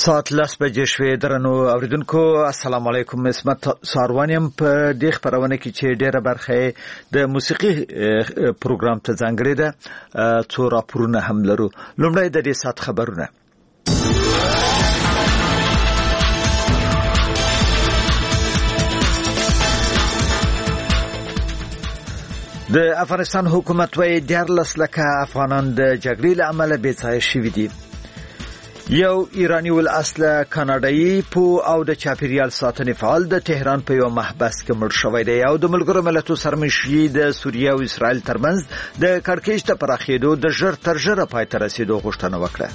ساعت 10 بجې شوې. درنو اوریدونکو السلام علیکم. اسمت ساروانیم په دې خبرونه کې چې ډیره برخه د موسیقي پروګرام ته ځانګړې ده. څو راپورونه هم لرو. لومړی د دې ساعت خبرونه. د افغانستان حکومت وايي 14 لکه افغانان د جګړې له امله بې ځایه شوي دي. یو ایرانی ول اصله کاناډایي پو او د چاپیریال ساتنې فعال د تهران په یو محبس کې مړ شوی دی. او د ملګرو ملتونو سرمشي د سوریه او اسرائیل ترمنځ د کړکېچ ته پراخېدو د ژر تر ژره پای ته رسیدو غوښتنه وکړه.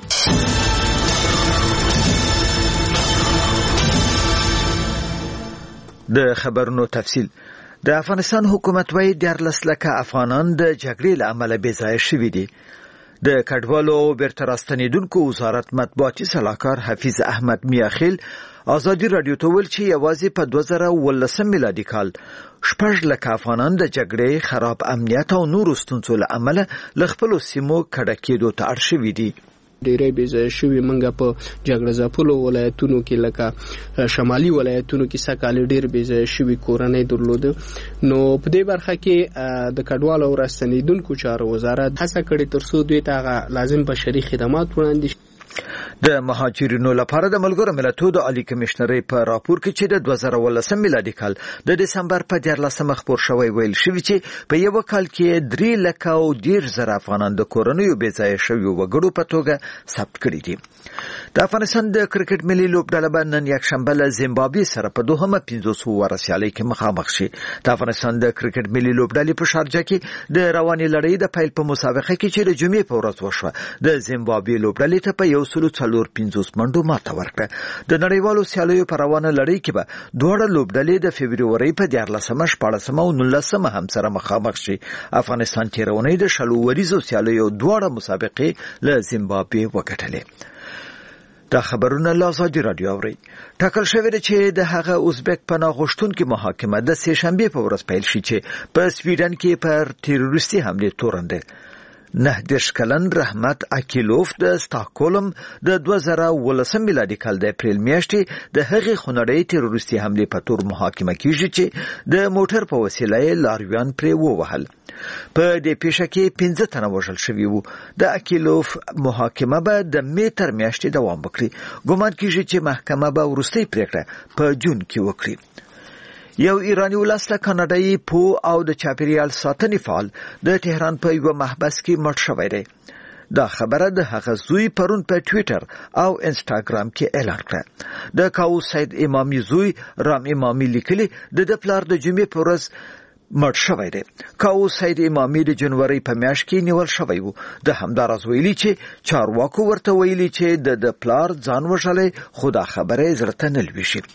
د خبرونو تفصیل. د افغانستان حکومت وايي 14 لکه افغانان د جګړې له امله بې ځایه شوي دي. د کډوالو او بیرته راستنېدونکو وزارت مطبوعاتي سلاکار حفیظ احمد میاخیل ازادي رادیو ته ویل چې یوازې په 2019 میلادي کال 6 لکه افغانان د جګړې خراب امنیت او نورو ستونزو له امله له خپلو سیمو کډه کېدو ته اړ شوي دي. ډیری بې شوي منګه په جګړه ځپلو ولایتونو کې لکه شمالي ولایتونو کې سکهال ډیر بې شوي کورنۍ درلوده. نو په دې برخه کې د کډوالو او راستنېدونکو چارو وزارت هڅه کړې ترڅو دوی ته لازم بشري خدمات وړاندې شي. د مهاجرینو لپاره د ملګرو ملتونو د عالی کمشنرۍ په راپور کې چې د 2019 میلادي کال د دسمبر په 14 خبر شوی ویل شوی چې په یو کال کې 3 لکه او 10,000 افغانان د کورنیو بې ځایه شوي وګړو په توګه ثبت کړي دي. د افغانستان د کرکټ ملي لوبډله به نن یکشنبه له زیمبابوې سره په دوهمه 500 وره سیالۍ کې مخامخ شي. د افغانستان د کرکټ ملي لوبډلې په شارجه کې د رواني لړۍ د پیل په مسابقه کې چې د جمعې په ورځ وشوه د زیمبابوې لوبډلې ته په 150 منډو ماته ورکړه. د نړیوالو سیالیو په روانه لړۍ کې به دوه لوبډلې د فبرवरी په 14 14 او 19 هم سره مخامخ شي. افغانستان تیرونی د شلو وریزو سیالیو دوه مسابقې له زیمبابوې وګټلې. دا خبرونه له ازادي رادیو اوري. ټاکل شوی دی چې د هغه ازبک پناه غوښتونکو محاکمه د سه شنبه په ورځ پیل شي چې په سویډن کې پر تروریستي حمله تورنده. 19 کلن رحمت اکیلوف د ستاکهولم د 2019 میلادي کال د اپریل میاشتې د هغې خونړۍ تروریستي حمله په تور محاکمه کیږي چې د موټر په وسیله لارویان پرې ووهل. په دې پیښه کې 15 تنه وژل شوي وو. د اکیلوف محاکمه به د می تر میاشتې دوام وکړي. ګومان کیږي چې محکمه به وروستۍ پریکړه په جون کې وکړي. یو ایرانی ولسله کاناډایي پو او د چاپیریال ساتنې فعال د تهران په یو محبس کې مړ شوی دی. دا خبره د هغه زوی پرون په ټوئیټر او انسټاګرام کې اعلان کړه. د کاو سید امامي زوی رام امامي لیکلي د پلار د جمعې په ورځ مړ شوی دی. کاو سید امامي د جنوري په میاشت کې نیول شوی وو. د همداراز ویلي چې چارواکو ورته ویلي چې د پلار ځان وژلی، خو دا خبره زړه ته نه لویږي.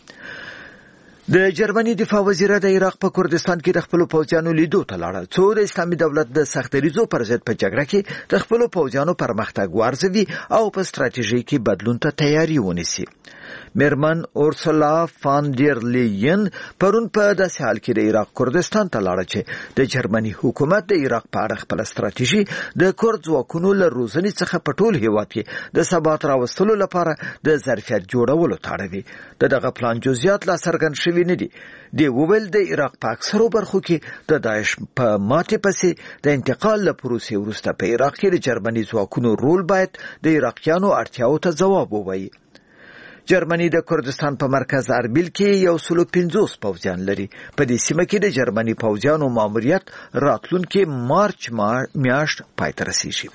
د جرمني دفاع وزیر د عراق په کردستان کې د خپل پوځیانو لیدو ته لاړ څو د اسلامي دولت د سختریزو پر ضد په جګړه کې د خپل پوځیانو پرمختګ وارزوي او په ستراتیژي کې بدلون ته تیاری ونیسي. میرمن اورسولا فان دیر لیین پرون په داسې حال کې د عراق کردستان ته لاړ چې د جرمني حکومت د عراق په اړه خپل ستراتیژي د کورد ځواکونو له روزنې څخه په ټول هیواد کې د ثبات راوستلو لپاره د ظرفیت جوړولو ته اړوي. دغه پلان جزئیات لا څرګند شوي نه دي. دی وویل د عراق په اکثرو برخو کې د داعش په ماتې پسې د انتقال له پروسې وروسته په عراق کې د جرمني ځواکونو رول باید د عراقیانو اړتیاو ته ځواب ووایي. جرمني د کردستان په مرکز اربیل کې 150 پوځیان لري. په دې سیمه کې د جرمني پوځیانو ماموریت راتلونکي مارچ میاشت پای ته رسیږي.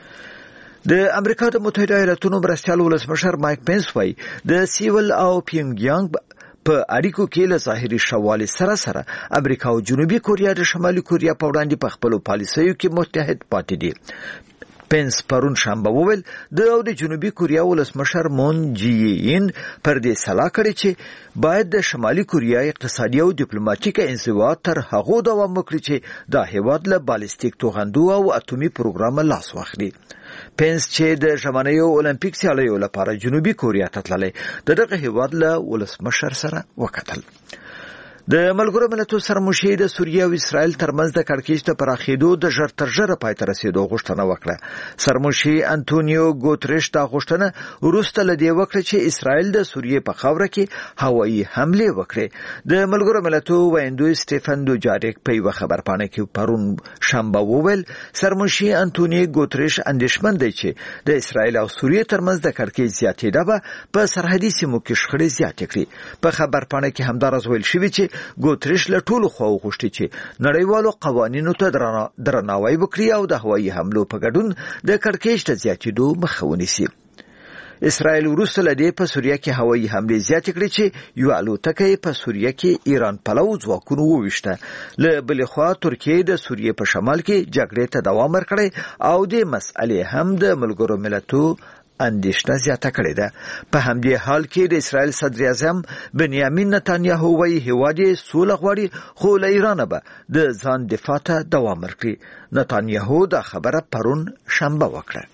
د امریکا د متحده ایالاتونو مرستیال ولسمشر مایک پنس وايي د سیول او پیونګیانګ په اړیکو کې له ظاهري شوالي سره سره امریکا او جنوبي کوریا د شمالي کوریا په وړاندې په خپلو پالیسیو کې متحد پاتې دي. پنس پرون شنبه وویل د جنوبي کوریا ولسمشر مون جی ان پر دې صلاح کړې چې باید د شمالي کوریا اقتصادي او ډیپلوماټیک انزوا تر هغه دوام وکړي چې د هیواد له بالستیک توغندو او اټومي پروګرام لاس واخلي. پنس چې د ژمنیو اولمپیک سیالیو لپاره جنوبي کوریا ته تللی دغه هیواد له ولسمشر سره وکتل. د ملګرو ملتونو سرمشر د سوریه او اسرائیل ترمنځ د کړکېچ د پراخېدو د ژر تر ژره پای ته رسیدو غوښتنه وکړه. سرمشر انټونیو ګوتریش دا غوښتنه وروسته له دې وکړه چې اسرائیل د سوریه په خاوره کې هوایي حمله وکړه. د ملګرو ملتونو ویندو سټيفن دوجاریک په یو خبرپاڼه کې پرون شنبه وویل سرمشر انټونیو ګوتریش اندېښمن دی چې د اسرائیل او سوریه ترمنځ د کړکېچ زیاتېدا به په سرحدي سیمو کې شخړې زیاتې کړي. په خبرپاڼه کې همدارس ویل شوی چې ګوتریش له ټولو خواو غوښتي چې نړیوالو قوانینو ته درناوی وکړي او د هوایي حملو په ګډون د کړکېچ د زیاتېدو مخه ونیسي. اسرائیل وروسته له دې په سوریه کې هوایي حملې زیاتې کړې چې یو الوتکه په سوریه کې ایران پلو ځواکونو وویشته. له بلې خوا ترکیه د سوریه په شمال کې جګړې ته دوام ورکړی او د مسئلې هم د ملګرو ملتونو اندېښنه زیاته کړې ده. په همدې حال کې د اسرائیل صدر اعظم بنیامین نتانیاهو وایي هیواد یې سوله غواړي خو له ایران به د ځان دفاع ته دوام ورکړي. نتانیاهو دا خبره پرون شنبه وکړه.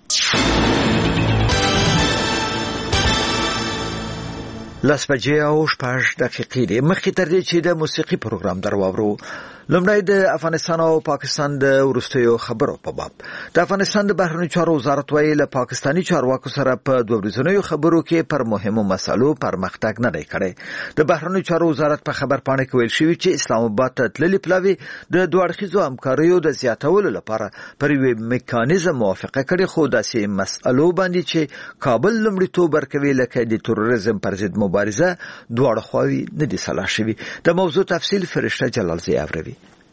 لاس بجې او 6 دقیقې دي مخکې تر دې چې د موسیقي پروګرام درواورو. لومړی د افغانستان او پاکستان د وروستیو خبرو په باب. د افغانستان د بهرنیو چارو وزارت ویلي له پاکستاني چارواکو سره په دوه ورځنیو خبرو کې پر مهمو مسالو پرمختګ نه دی کړی. د بهرنیو چارو وزارت په خبرپاڼه کې ویل شوی چې اسلام آباد ته تللي پلاوي د دوه اړخیزو همکاریو د زیاتولو لپاره پر یو میکانیزم موافقه کړې خو داسې مسالو باندې چې کابل لومړیتوب ورکوي لکه د تروریزم پر ضد مبارزه دواړه خواوې نه دي سلا شوي. د موضوع تفصیل فرشته جلال زی اوروي.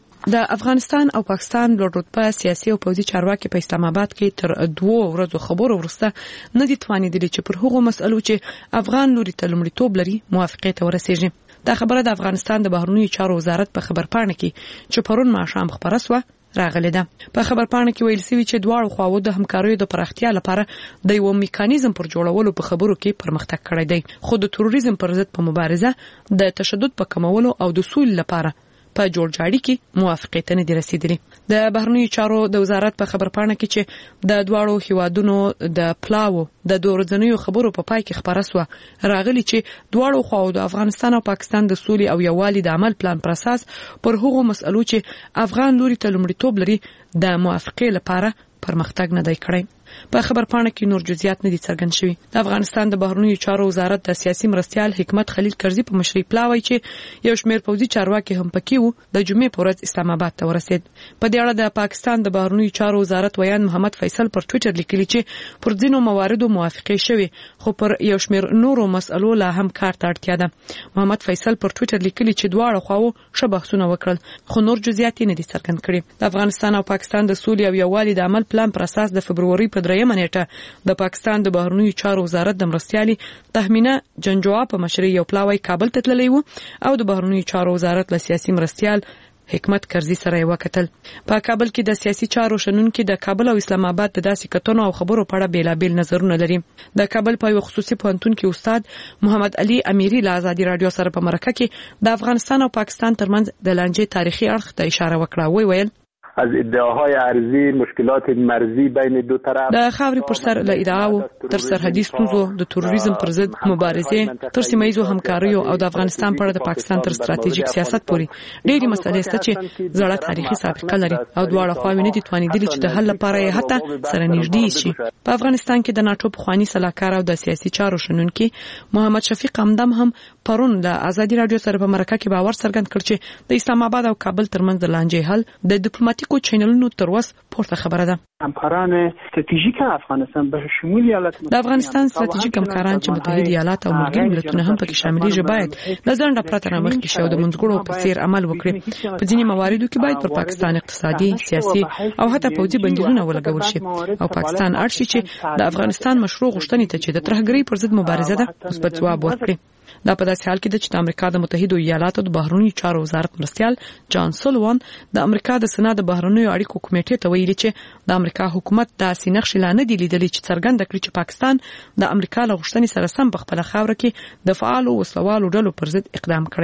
د افغانستان او پاکستان لوړ رتبه سیاسي او پوځي چارواکي په اسلام آباد کې تر 2 ورځو خبرو وروسته نه دي توانیدلي چې پر هغو مسلو چې افغان لوري ته لومړیتوب لري موافقه ته ورسیږي. دا خبره د افغانستان د بهرنیو چارو وزارت په خبرپاڼه کې چې پرون ماښام خبره سوه راغلی ده. په خبرپاڼه کې ویل شوی چې دواړو خواوو د همکاریو د پراختیا لپاره د یو میکانیزم پر جوړولو په خبرو کې پرمختګ کړی دی خو د تروریزم پر ضد په مبارزه د تشدد په کمولو او د سولې لپاره په جوړجاړي کې موافقه ته نه دي رسیدلي. د بهرنیو چارو د وزارت په خبرپاڼه کې چې د دواړو هیوادونو د پلاو د دوه ورځنیو خبرو په پای کې خبره سوه راغلی چې دواړو خواوو د افغانستان او پاکستان د سولې او یووالي د عمل پلان پر اساس پر هغو مسلو چې افغان لوري ته لومړیتوب لري د موافقه لپاره پرمختګ نه دی کړی. په خبرپاڼه کې نور جزئیات نه دي څرګند شوي. د افغانستان د بهرنیو چارو وزارت د سیاسي مرستیال حکمت خلیل کرزي په مشرۍ پلاوی چې یو شمېر پوځي چارواکي هم پکې وو د جمعې په ورځ اسلام آباد ته ورسید. په دې اړه د پاکستان د بهرنیو چارو وزارت ویان محمد فیصل پر ټوئیټر لیکلي چې پر ځینو مواردو موافقه شوه خو پر یو شمېر نورو مسلو لا هم کار ته اړتیا ده. محمد فیصل پر ټوئیټر لیکلي چې دواړه خواوو ښه بحثونه وکړل خو نور جزئیات نه دي څرګند کړي. د افغانستان او پاکستان د سولې او یووالي د عمل پلان پر اساس د فبروري په 3 نیټه د پاکستان د بهرنیو چارو وزارت د مرستیالي تهمینه جنجوا په مشرۍ یو پلاوی کابل ته تللی و او د بهرنیو چارو وزارت له سیاسي مرستیال حکمت کرزي سره وکتل. په کابل کې د سیاسي چارو شنونکو د کابل او اسلام آباد د داسې کتنو او خبرو په اړه بیلابیل نظرونه لري. د کابل په یو خصوصي پوهنتون کې استاد محمد علي امیری له آزادي رادیو سره په مرکه کې د افغانستان او پاکستان ترمنځ د لانجې تاریخي اړخ ته اشاره وکړه. ویل از ادعاهای ارضی مشکلات مرزی بین دو طرف د خاورې پر سر له ادعاو تر سرحدي ستونزو د تروریزم پر ضد مبارزې تر سیمایي همکاریو او د افغانستان په اړه د پاکستان تر ستراتیژیک سیاست پورې ډېری مسلې شته چې زړه تاریخي سابقه لري او دواړه خواوې نه دي توانیدلي چې د حل لپاره یې حتی سره نږدې شي. په افغانستان کې د ناټو پخوانی سلاکار او د سیاسي چارو شنونکي محمد شفیق همدم هم پرون د آزادي رادیو سره په مرکه کې باور څرګند کړ چې د اسلام آباد او کابل ترمنځ د لانجې حل د ډیپلوماټیکو چینلونو تر وس پورته خبره ده. همکاران استراتیژیک افغانستان به شمول ایالات د افغانستان استراتیژیک همکاران چې متحده ایالات او ملګري ملتونه هم پکې شاملېږي باید د ځنډ پرته مخکې شو د منځګړو په څیر عمل وکړي. په ځینې مواردو کې باید پر پاکستان اقتصادي، سیاسي او حتی پوځي بندیزونه ولګول شي او پاکستان اړ شي چې د افغانستان مشروع غوښتنې ته چې د ترهګرۍ پر ضد مبارزه ده مثبت ځواب ورکړي. دا په داسې حال کې چې د امریکا د متحده ایالاتو د بهرنیو چارو وزارت مرستیال جان سولوان د امریکا د سنا د بهرنیو اړیکو کمیټې ته ویلي چې د امریکا حکومت د سینخ لانه دی لیدلی چې څرګند کړي چې پاکستان د امریکا له غوښتنې سره سم په خپل خاور کې د فعال او وسلوالو ډلو پر ضد اقدام کړی دی.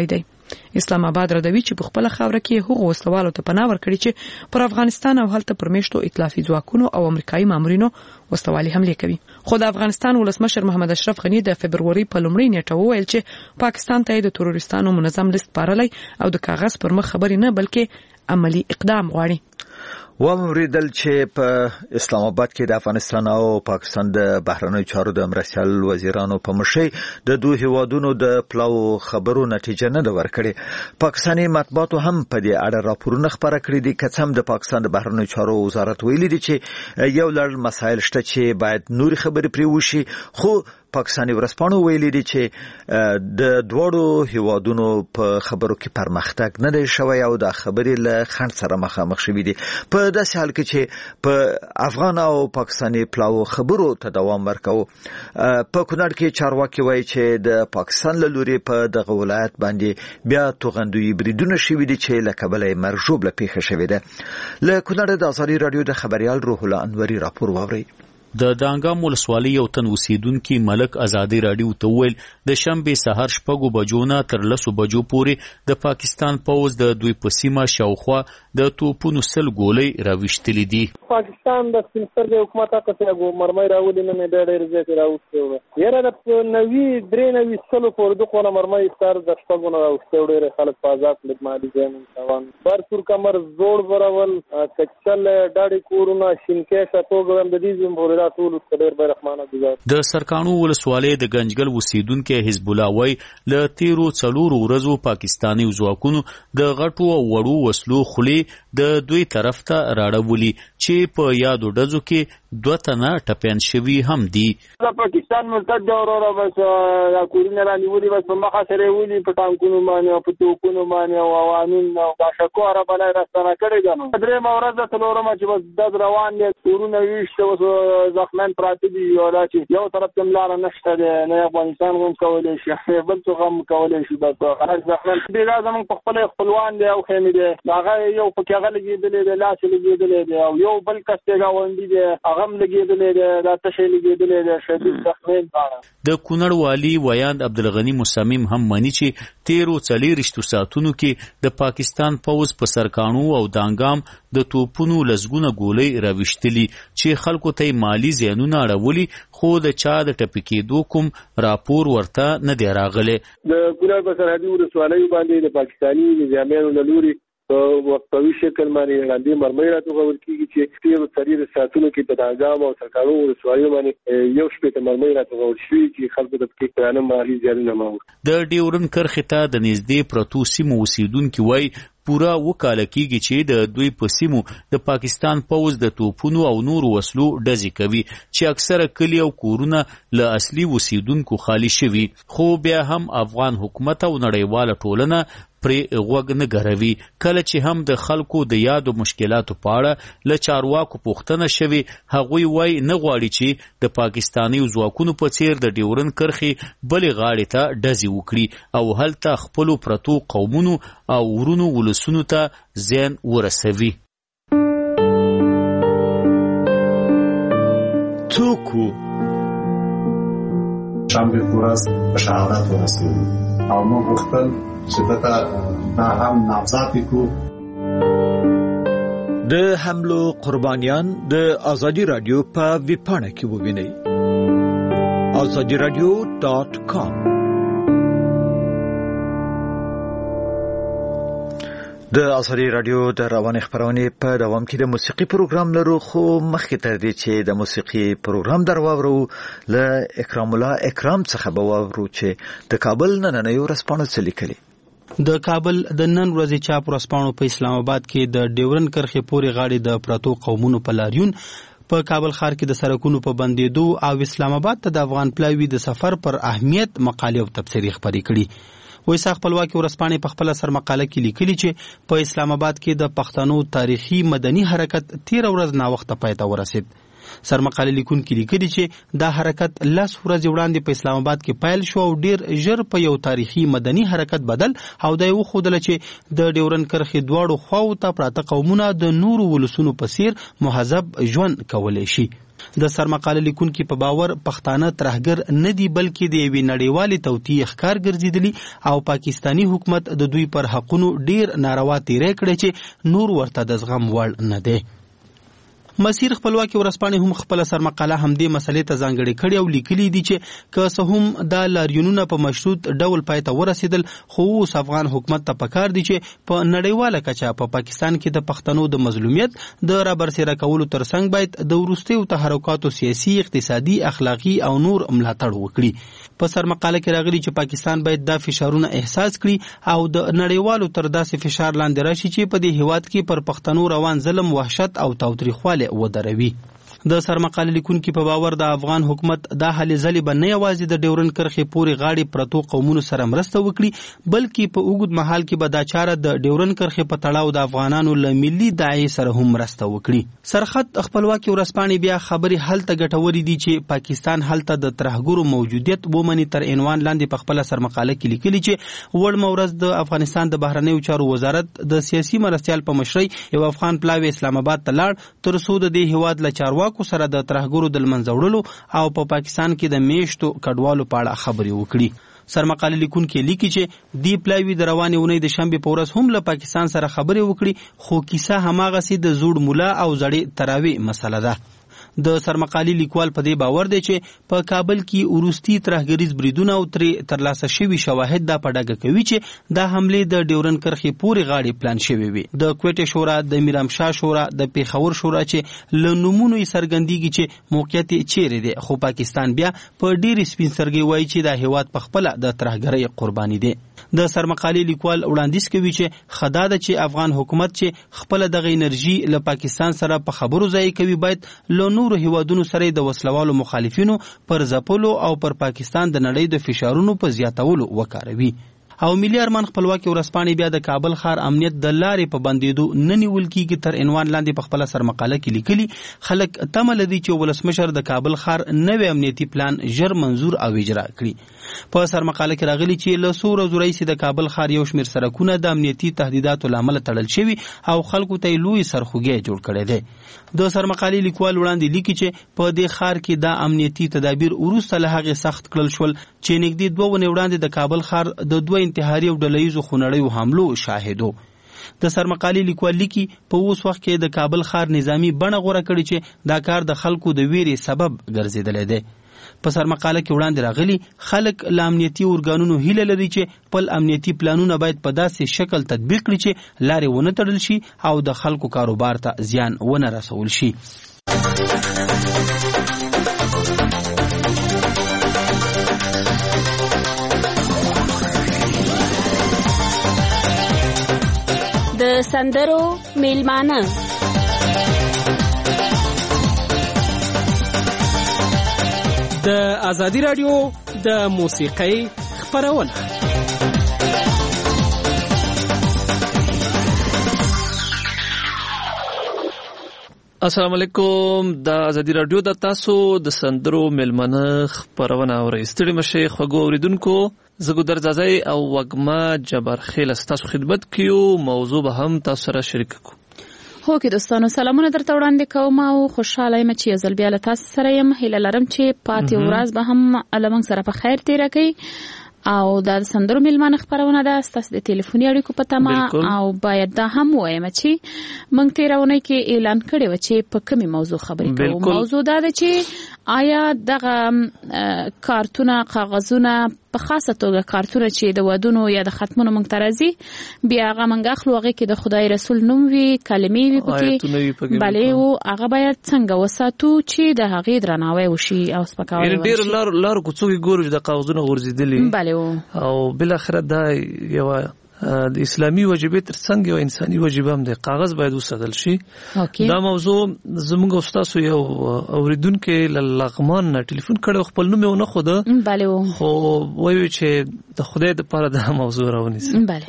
اسلام آباد ردوي چې په خپل خاور کې هغو وسلوالو ته پناه ورکړي چې پر افغانستان او هلته پر میشتو ائتلافي ځواکونو او امریکایي مامورینو وسلوالي حمله کوي. خو د افغانستان ولسمشر محمد اشرف غنی د فبروري په لومړۍ نیټه وویل چې پاکستان ته د تروریستانو منظم لیست پارلای او د کاغذ پر مخ خبرې نه بلکې عملی اقدام غواړي. وموریدل چې په اسلام آباد کې د افغانستان او پاکستان د بهرنیو چارو د مرستیال وزیرانو په مشرۍ د دوه هیوادونو د پلاو خبرو نتیجه نه ورکړي. پاکستاني مطبوعاتو هم په دې اړه راپورونه خبره کړي دي. کڅم د پاکستان د بهرنیو چارو وزارت ویلي دی چې یو لړ مسایل شته چې باید نوري خبرې پرې وشي، خو پاکستاني ورسپانو ویلي دي چې د دوړو هیوادونو په خبرو کې پرمختګ نه دی شوی او د خبرې له خنډ سره مخامخ شوي دي. په داسې حال کې چې په افغان او پاکستاني پلاو خبرو ته دوام ورکوي. په کونړ کې چارواکي وایي چې د پاکستان له لوري په دغه ولایت باندې بیا توغندوی بریدونه شوي دي چې له کبله مرجوب له پیښه شوې ده. له کونړ د ازادي رادیو د خبريال روح الله انوري راپور واوري. د دانګام ولسوالۍ یو تن اوسیدونکي ملک ازادي رادیو ته ویل د شنبې سهار 6 بجو نه تر 10 بجو پورې د پاکستان پوز د دوی په سیمه شاوخوا د توپونو سل ګولۍ راوښتلې دي. پاکستان د سنتر حکومت هغه مرمۍ راولي نه مې ډېر زیات راوښته یره د نوي درې نوي سلو پر دغه مرمۍ ستار د شپږونو راوښته ډېر خلک په آزاد لګمالي ځین توان برپور کمر زوړ برول کچل ډاډي کورونه شینکې شاتوګم د دې زموږ د سرکانو ولسوالۍ د گنجګل اوسیدونکو حزب الله وای له تیرو 4 ورځو پاکستاني ځواکونو د غټو او وړو وسلو خولي د دوی طرف ته راړولي چې په یادو ډزو کې 2 تنه ټپيان شوي هم دي. پاکستان مرتد اورورا بس دا کورونه رانیولي بس په مخه سره ویلي په ټانکونو باندې په توپونو باندې او عوامین او باشکو عربانه راستنه کړی غنو درې مورزه تلورم چې بس د روان دي کورونه ویشته زخمان پراته دي او دا چې یو طرف ته ملار نشته نه افغانستان هم کولای شي بل څه هم کولای شي بس خلاص زخمان دي لازم په خپل خپلوان دي او خېمې دي هغه یو په کې غلګي دي لاس لګي دي او یو بل کس ته غوندي دي هغه لګي دي دا تشه لګي دي شدید زخمان باندې. د کونړ والی ویاند عبدالغنی مصمم هم مانی چې 13 ساعتونو کې د پاکستان پوز په سرکانو او دانګام د توپونو لزګونه ګولۍ راوښتلي چې خلکو ته مالی زیانونه اړولي خو د چا د ټپکېدو کوم راپور ورته نه دی راغلی. د کونړ په سرحدي ولسوالۍ باندې د پاکستاني نظامیانو له لوري په وقتوي شکل باندې وړاندې مرمۍ راټوکول کېږي چې 13 ساعتونو کې په دانګام او سرکانو ولسوالۍ باندې یو شپېته مرمۍ راټوکول شوي چې خلکو ته پکې پرانه مالي زیانونه ماوړي. د ډیورن کرښې ته د نږدې پرتو سیمو اوسیدونکي وایي پورا وکاله کېږي چې د دوی په سیمو د پاکستان پوز د توپونو او نورو وسلو ډزې کوي چې اکثره کلی او کورونه له اصلي اوسیدونکو خالی شوي، خو بیا هم افغان حکومت او نړیواله ټولنه پرې غوږ نه ګروي. کله چې هم د خلکو د یادو مشکلاتو په اړه له چارواکو پوښتنه شوي هغوی وایي نه غواړي چې د پاکستاني ځواکونو په څیر د ډیورن کرښې بلې غاړې ته ډزې وکړي او هلته خپلو پرتو قومونو او ورونو ولسونو ته زیان ورسوي. څوک شنبه ورځ په شهادت ورسېدو او موږ غوښتل چې دا هم نامزد کړو. د حملو قربانیان د ازادي رادیو په ویبپاڼه کې ووینئ azadiradio.com. د ازادي رادیو د رواني خبرونې په دوام کې د موسیقي پروګرام لرو، خو مخکې تر دې چې د موسیقي پروګرام درواورو له اکرام الله اکرام څخه به واورو چې د کابل نننیو ورځپاڼو څه لیکلي. د کابل د نن ورځې چاپ ورځپاڼو په اسلام آباد کې د ډیورن کرښې پورې غاړې د پرتو قومونو په لاریون، په کابل ښار کې د سړکونو په بندېدو او اسلام آباد ته د افغان پلاوي د سفر پر اهمیت مقالې او تبصرې خپرې کړي. وایسا خپلواکي ورځپاڼې په خپل سر مقاله کې لیکلي چې په اسلام آباد کې د پښتنو تاریخي مدني حرکت 13 ورځ نا وخت پای ته ورسید. سرمقاله لیکونکي لیکلي چې دا حرکت 10 ورځې وړاندې په اسلام آباد کې پیل شو او ډیر ژر په یو تاریخي مدني حرکت بدل او دا یو خودله چې د ډیورن کرښې دواړو خواو ته پراته قومونه د نورو ولسونو په څیر مهذب ژوند کولی شي. د سرمقاله لیکونکي په باور پښتانه ترهګر نه دي بلکې د یوې نړیوالې توطیې ښکار ګرځېدلي او پاکستانی حکومت د دوی پر حقونو ډیر ناروا تیری کړی چې نور ورته د زغم وړ نه دی. مسیر خپلواکي ورځپاڼې هم خپل سرمقاله همدې مسلې ته ځانګړې کړې او لیکلي دي چې که څه هم دا لاریونونه په مشروط ډول پای ته ورسېدل خو اوس افغان حکومت ته پکار دي چې په نړیواله کچه په پاکستان کې د پښتنو د مظلومیت د رابرسېره کولو ترڅنګ باید د وروستیو تحرکاتو سیاسي، اقتصادي، اخلاقي او نور ملاتړ وکړي. په سرمقاله کې راغلي چې پاکستان باید دا فشارونه احساس کړي او د نړیوالو تر داسې فشار لاندې راشي چې په دې هیواد کې پر پښتنو روان ظلم، وحشت او تاوتریخوالی ودروي. د سرمقاله لیکونکي په باور د افغان حکومت دا هلې ځلې به نه یوازې د ډیورن کرښې پورې غاړې پرتو قومونو سره مرسته وکړي بلکې په اوږد مهال کې به دا چاره د ډیورن کرښې په تړاو د افغانانو له ملي داعیې سره هم مرسته وکړي. سرخط خپلواکي ورځپاڼې بیا خبرې هلته ګټورې دي چې پاکستان هلته د ترهګرو موجودیت ومني تر عنوان لاندې په خپله سرمقاله کې لیکلي چې وړمه ورځ د افغانستان د بهرنیو چارو وزارت د سیاسي مرستیال په مشرۍ یو افغان پلاوی اسلام آباد ته لاړ تر څو د دې هیواد له چارواکو سره د ترهګرو د منځه وړلو او په پاکستان کې د میشتو کډوالو په اړه خبرې وکړي. سرمقاله لیکونکي لیکي چې دی پلاوی د روانې اونۍ د شنبې په ورځ هم له پاکستان سره خبرې وکړي خو کیسه هماغسې د زوړ مولا او زړې تراوی مسله ده. د سرمقالي لیکوال په دې باور دی چې په کابل کې وروستي ترهګریز بریدونه او ترې ترلاسه شوي شواهد دا په ډاګه کوي چې دا حملې د ډیورن کرښې پورې غاړې پلان شوې وي. د کوټې شورا، د میرامشاه شورا، د پیښور شورا چې له نومونو یې څرګندېږي چې موقعیت یې چیرې دی خو پاکستان بیا په ډېرې سپین سترګۍ وایي چې دا هیواد په خپله د ترهګرۍ قرباني دی. د سرمقالي لیکوال وړاندیز کوي چې خدا ده چې افغان حکومت چې خپله دغه انرژي له پاکستان سره په خبرو ځای کوي باید له نورو هیوادونو سره د وسلوالو مخالفینو پر ځپلو او پر پاکستان د نړۍ د فشارونو په زیاتولو وکاروي. او ملي ارمان خپلواکي ورځپاڼې بیا د کابل ښار امنیت د لارې په بندېدو نه نیول کېږي تر عنوان لاندې په خپله سرمقاله کې لیکلي خلک تمه لري چې ولسمشر د کابل ښار نوی امنیتي پلان ژر منظور او اجرا کړي. په سرمقاله کې راغلي چې له څو ورځو راهیسې د کابل ښار یو شمېر سړکونه د امنیتي تهدیداتو له امله تړل شوي او خلکو ته یې لوی سرخوږی جوړ کړی دی. د سرمقالې لیکوال وړاندې لیکي چې په دې ښار کې دا امنیتي تدابیر وروسته له هغې سخت کړل شول چې نږدې 2 ونې وړاندې د کابل ښار د 2 انتحاري او ډلهییزو خونړیو حملو شاهدو. د سرمقالې لیکوال لیکي په اوس وخت کې د کابل ښار نظامي بڼه غوره کړي چې دا کار د خلکو د ویرې سبب ګرځېدلی دی. په سرمقاله کې وړاندې راغلي خلک له امنیتي ارګانونو هیله لري چې خپل امنیتي پلانونه باید په داسې شکل تطبیق کړي چې لارې ونه تړل شي او د خلکو کاروبار ته زیان ونه رسول شي. د سندرو میلمانه د ازادي رادیو د موسیقۍ خپرونه. السلام علیکم. د ازادي رادیو د تاسو د سندرو میلمانه خپرونه اورئ. ستړي مشئ خوږو اوریدونکو، زه ګودر ځاځی او وږمه جبار خیل ستاسو خدمت کیو. موضوع به هم تاسو سره شریک کو. هو کې دوستانو سلامونه درته وړاندې کوم او خوشاله یم چې یو ځل بیا له تاسو سره یم. هیله لرم چې پاتې ورځ به هم لمونږ سره په خیر تیره کړئ او د سندرو میلمانه خپرونه ده ستاسو د ټلیفوني اړیکو په تمه او باید دا هم وایم چې موږ تیرونه کې اعلان کړی و چې په کومه موضوع خبرې کوو. موضوع دا ده چې آیا دغه کارتونه کاغذونه په خاصه توګه کارتونه چې د ودونو یا د ختمونو موږ ترازی بیا هغه موږ اخلو هغه کې د خدای رسول نوم وی کلمې وی پکې بلې او هغه باید څنګه وساتو چې د هغې درناوی وشي او سپکاوی وشي. ډېر لار کوڅو ګورو د کاغذونو ورزيدلې بلې او بل اخر دا یو د اسلامي واجبې ترڅنګ یو انساني واجب هم دی، کاغذ باید وساتل شي. دا موضوع زموږ استاد یو اوریدونکو لغمان نه ټلیفون کړو، خپل نوم یې نه خوده بله خو وایي چې د خدای د پاره د موضوع راونیسي. بله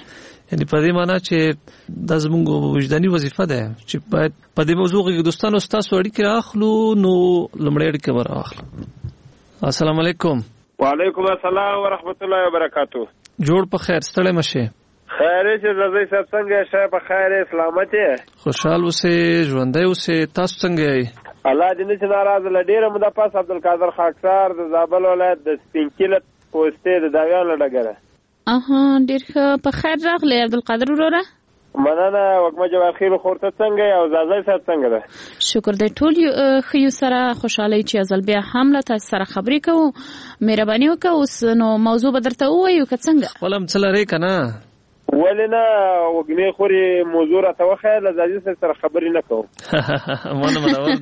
یعنی په دې معنی چې د زموږ وجداني وظیفه ده چې باید په دې موضوع کې دوستانو تاسو اړیکې اخلو. نو لمړی اړیکې ور اخلو. السلام علیکم. وعلیکم السلام ورحمت الله وبرکاتو. جوړ په خیر ستړی مشه. خیر چې زړه صاحب څنګه شه په خیر سلامت یې خوشحال اوسې ژوندۍ اوسې تاسو څنګه یې؟ الله دې نه چې ناراضه لډیره موده پس عبدالقادر خاکسار د زابل ولایت د سپینکیلت پوسټې د داویان لډګره. ډیر ښه په خیر راغلی عبدالقادر وروره. مننه وګمه جواخیر خورته څنګه او زازای صاحب څنګه ده؟ شکر دې ټول خيو سره خوشاله چې ازل بیا حمله تاسو سره خبرې کوو. مهرباني وکړه اوس نو موضوع بدرته وایو که څنګه؟ خپل مڅلري کنه ولنا وګمه خوري موضوع راته وخه لزازي سره خبرې نه کوم. مونږ منور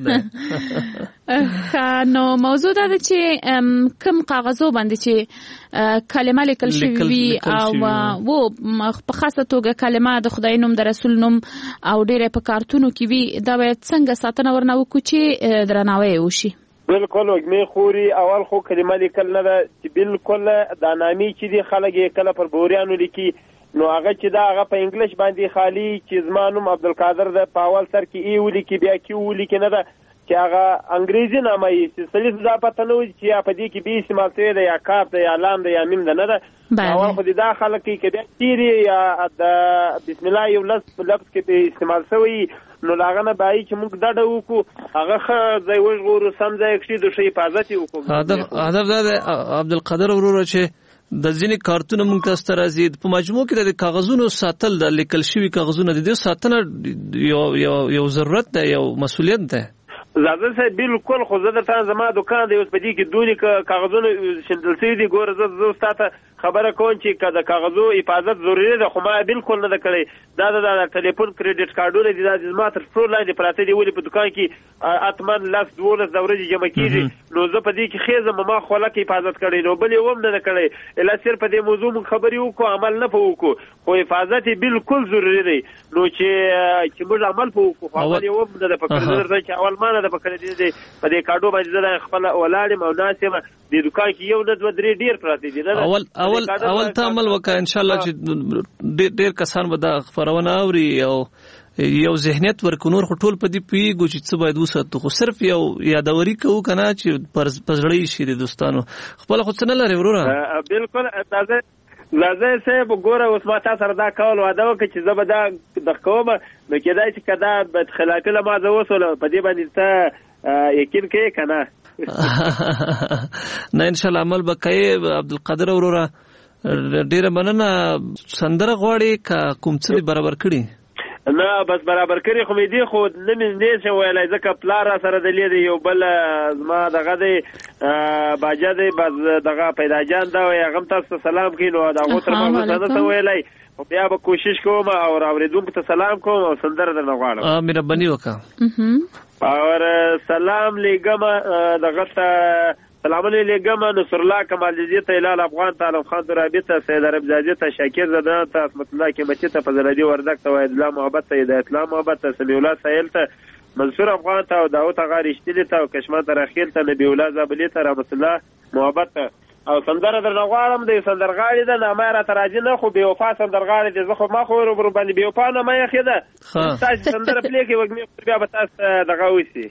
ده. نو موضوع دا ده چې کوم کاغذو باندې چې کلمه لیکل شوی وي او وو په خاصه توګه کلمه د خدای نوم د رسول نوم او ډېر په کارتونو کې وي دا باید څنګه ساتنه ورنه وکړو چې درناوی وشي؟ بالکل وګمه خوري اول خو کلمه لیکل نه ده چې بالکل د نامي چې دی خلک کله پر بوریانو لیکي نو هغه چې دا هغه په انګلیش باندې خالی چې زما نوم عبدالقادر ده په اول سر کې ای ولیکي بیا کې ولیکي نه ده چې هغه انګریزي نامه یې چې سلیس دا پته نه وي چې یا په دې کې به استعمال شوی ده یا کاف ده یا لام ده یا میم ده نه ده. اول خو دا خلک کې بیا تیری یا د بسم الله یو لفظ کې به استعمال شوی نو لاغه نه بای چې موږ دا ډو کو هغه ځای وژغورو سم ځای کې د شی حفاظت وکړو. هدف دا ده عبدالقادر ورور چې د ځینې کارتونه موږ تاسو ته راځي په مجموع کې د کاغذونو ساتل د لیکل شوي کاغذونه د دې ساتنه یو ضرورت ده یو مسؤلیت ده. زاده صاحب بالکل خو زه درته زما دکان دی اوس په دې کې دونی کاغذونه شندل شوي دي ګوره زه ستاسو خبره کوم چې د کاغذو حفاظت ضروري ده خو ما بالکل نه ده کړی. دا د ټلیفون کریډټ کارډونه دي دا زما تر ټولو لاندې پراته دي ولې په دکان کې اتمن لاس 12 د ورځې جمع کیږي نو زه په دې کې خېزه ما خپله کې حفاظت کړی نو بلې وم نه ده کړی الا صرف په دې موضوع موږ خبرې وکړو عمل نه وکړو خو حفاظت بالکل ضروري دی نو چې موږ عمل وکړو عمل یې وم نه ده پکړی چې اول ما نه ده پکړی دی په دې کارډو باندې زه خپل ولاړم او ناسم د دکان کې یو نه دوه درې ډیر پراته دي اول ته عمل وکړه ان شاء الله چې ډیر کسان به دا خبرونه اوري او یو ذهنیت ورکونور خو ټول په دې پیګو چې څه باید وساتو خو صرف یو یادوري کوو کنه چې پزړی شي د دوستانو خپل خو څه نه لري وروره. بالکل لازم صاحب ګوره اوس ما تاسو سره دا کول واده وکړ چې زه به دا د کوم نو کېدای چې کدا بد خلافي له ما زه وسول په دې باندې ته یقین کې کنه نه ان شاء الله عمل وکړي. عبدالقادر وروره ډیره مننه. سندره غواړي کا کوم څه برابر کړي؟ نه بس برابر کړی خو مې دی خو نه مې نه څه ویلای ځکه پلار سره د لیدې یو بل زما دغه دی باجا دی بس دغه پیدا جان دا وي هغه تاسو سلام کینو دا غوتر ما څه ویلای او بیا به کوشش کوم او اوریدونکو ته سلام کوم او سندره درنه غواړم. مهرباني وکړه او سلام لګم دغه سلام علیکم نصر الله کمالجی ته هلال افغان ته خان درابی ته سید عرب زاجی ته شاکر زدان ته اسمت الله کمچی ته فضل دی وردک ته وحید الله محبت ته هدایت الله محبت ته سمی الله سهیل ته منصور افغان ته او داوود غاری اشتلی ته او کشمن ترخیل ته نبی الله زابلی ته رحمت الله محبت ته او سندره در نغوارم د سندرغاړي د نامه را تراجی نه خو به وفا سندرغاړي د زه خو ما خو ور باندې به وفا نه مې خېده تاسو سندره پلی کې وګمې بیا به تاسو دغه وسی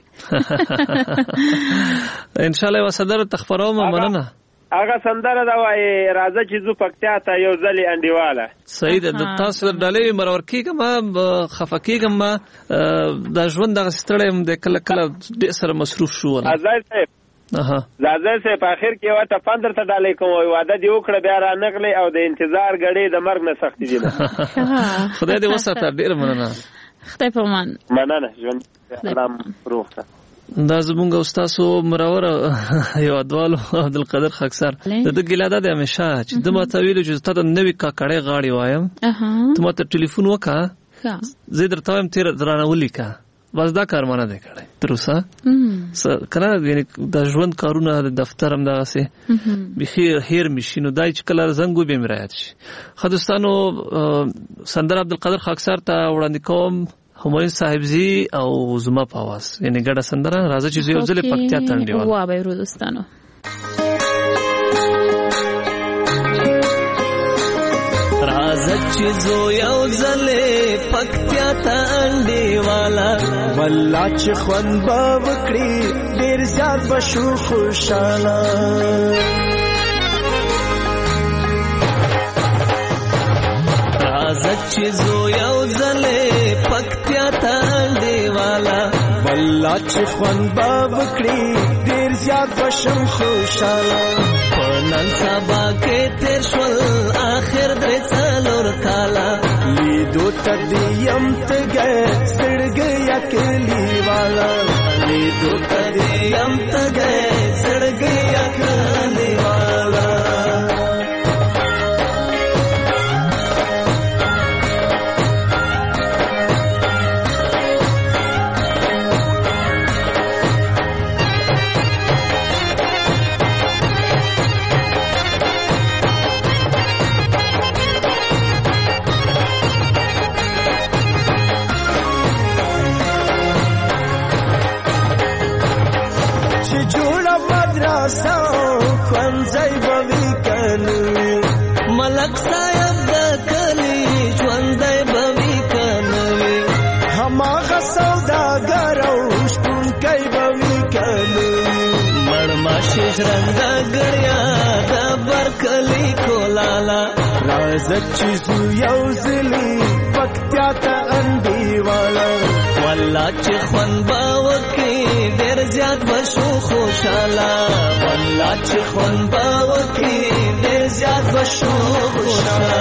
ان شاء الله وسدره تخفروم مننه هغه سندره دا وای راځه چې زو پکتیا ته یو ځلی انډیواله صحیح ده د تاسو ډالې مرور کېږم خفقېږم د ژوند د ستړیم د کله کله سره مصروف شو ازای صاحب زازه سه په اخر کې وته 15 ته ډالې کوم وعده دی وکړه بیا را نغلې او د انتظار غړې د مرګ نه سخت دي خدای دې وساته ډیر مننه. خدای په مان مننه ژوند سلام روح ته دا زمونږ استاد مرور یو ادوالو عبدالقادر خاکسار د ګلاده د همیشه چې د ما تویل چې ته د نوې کاکړې غاړي وایم ته ما ته ټلیفون وکا زه درته وایم تیر درانه ولیکا بس دا کار مانه دی کړی تر اوسه کنه یعنی د ژوند کارونه د دفتر هم دغه سي بخیر هیر مشینو دای چې کله زنګو به مرایت شي. خدستانو سندر عبدالقادر خاکسار ته وړاندې کوم همایون صاحبزی او زما په आवाज یعنی ګډه سندره راځي چې یو ځل پکتیا تنډي و وا به دوستانو راځي چې زو یو ځلې پکتیا ته انډیواله والله چې خوند به وکړي ډېر زیات به شو خوشحاله راځه چې زو یو ځلې پکتیا ته انډیواله والله چې خوند به وکړي ډېر زیات به شم خوشحاله په نن سبا کې تېر شول آخر درې څلور کاله لیدو ته دې یم تږی زړګی کلیواله لیدو ته دې یم تږی زړګی کلیواله ملک صاحب د کلی ژوندی به وي که نه وي هماغه سوداګر او شپونکی به وي که نه وي مړماشي ژرنده ګړیا د برکلي کولاله راځه چې زو یو ځلي پکتیا ته انډیواله والله چې خوند به وکړي ډېر زیات به شو خوشحاله والله چې خوند به وکړي ډېر زیات به شو خوشحاله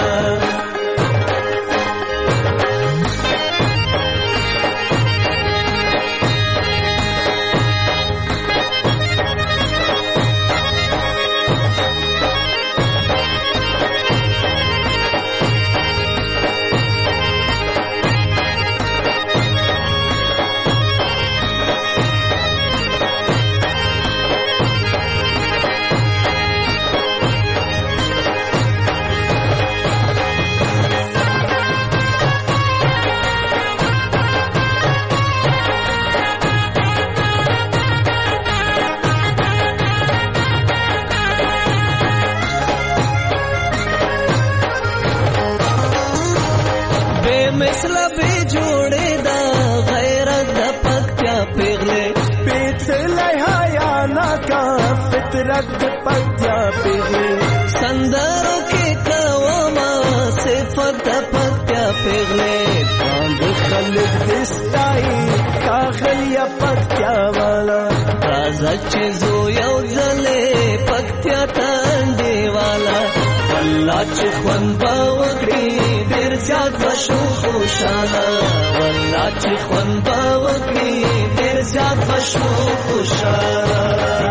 مثلا به جوړې دا غیرت د پکتیا پیغلې پیڅلې حیا ناکا فطرت د پکتیا پیغلې سندرو کې کوما صفت د پکتیا پیغلې باندې خلک دستای کاغلیا پکتیا والا راځه چې زو یو ځلې پکتیا ته انډیواله والله چې خوند به وکړي ډېر زیات به شو خوشحاله والله چې خوند به وکړي ډېر زیات به شو خوشحاله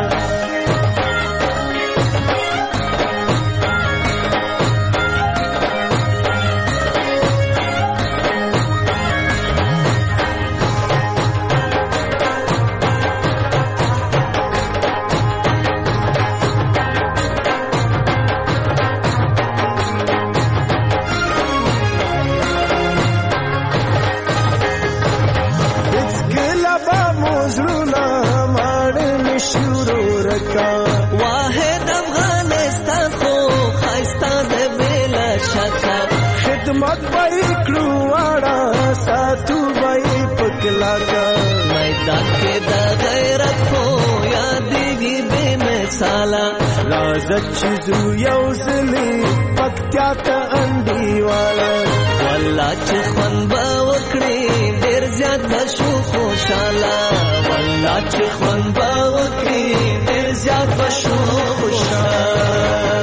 واحد افغانستان خو خایسته د بلا شکه خدمت به کړو واړه ساتو به پکلاکه میدان کې د غیرت خو یادېږي بې مثاله راځه چې زو یو ځلې پکتیا ته انډیواله والله چې خوند به وکړي ډېر زیات به شو خوشحاله والله چې خوند به وکړي ډېر زیات به شو خوشحاله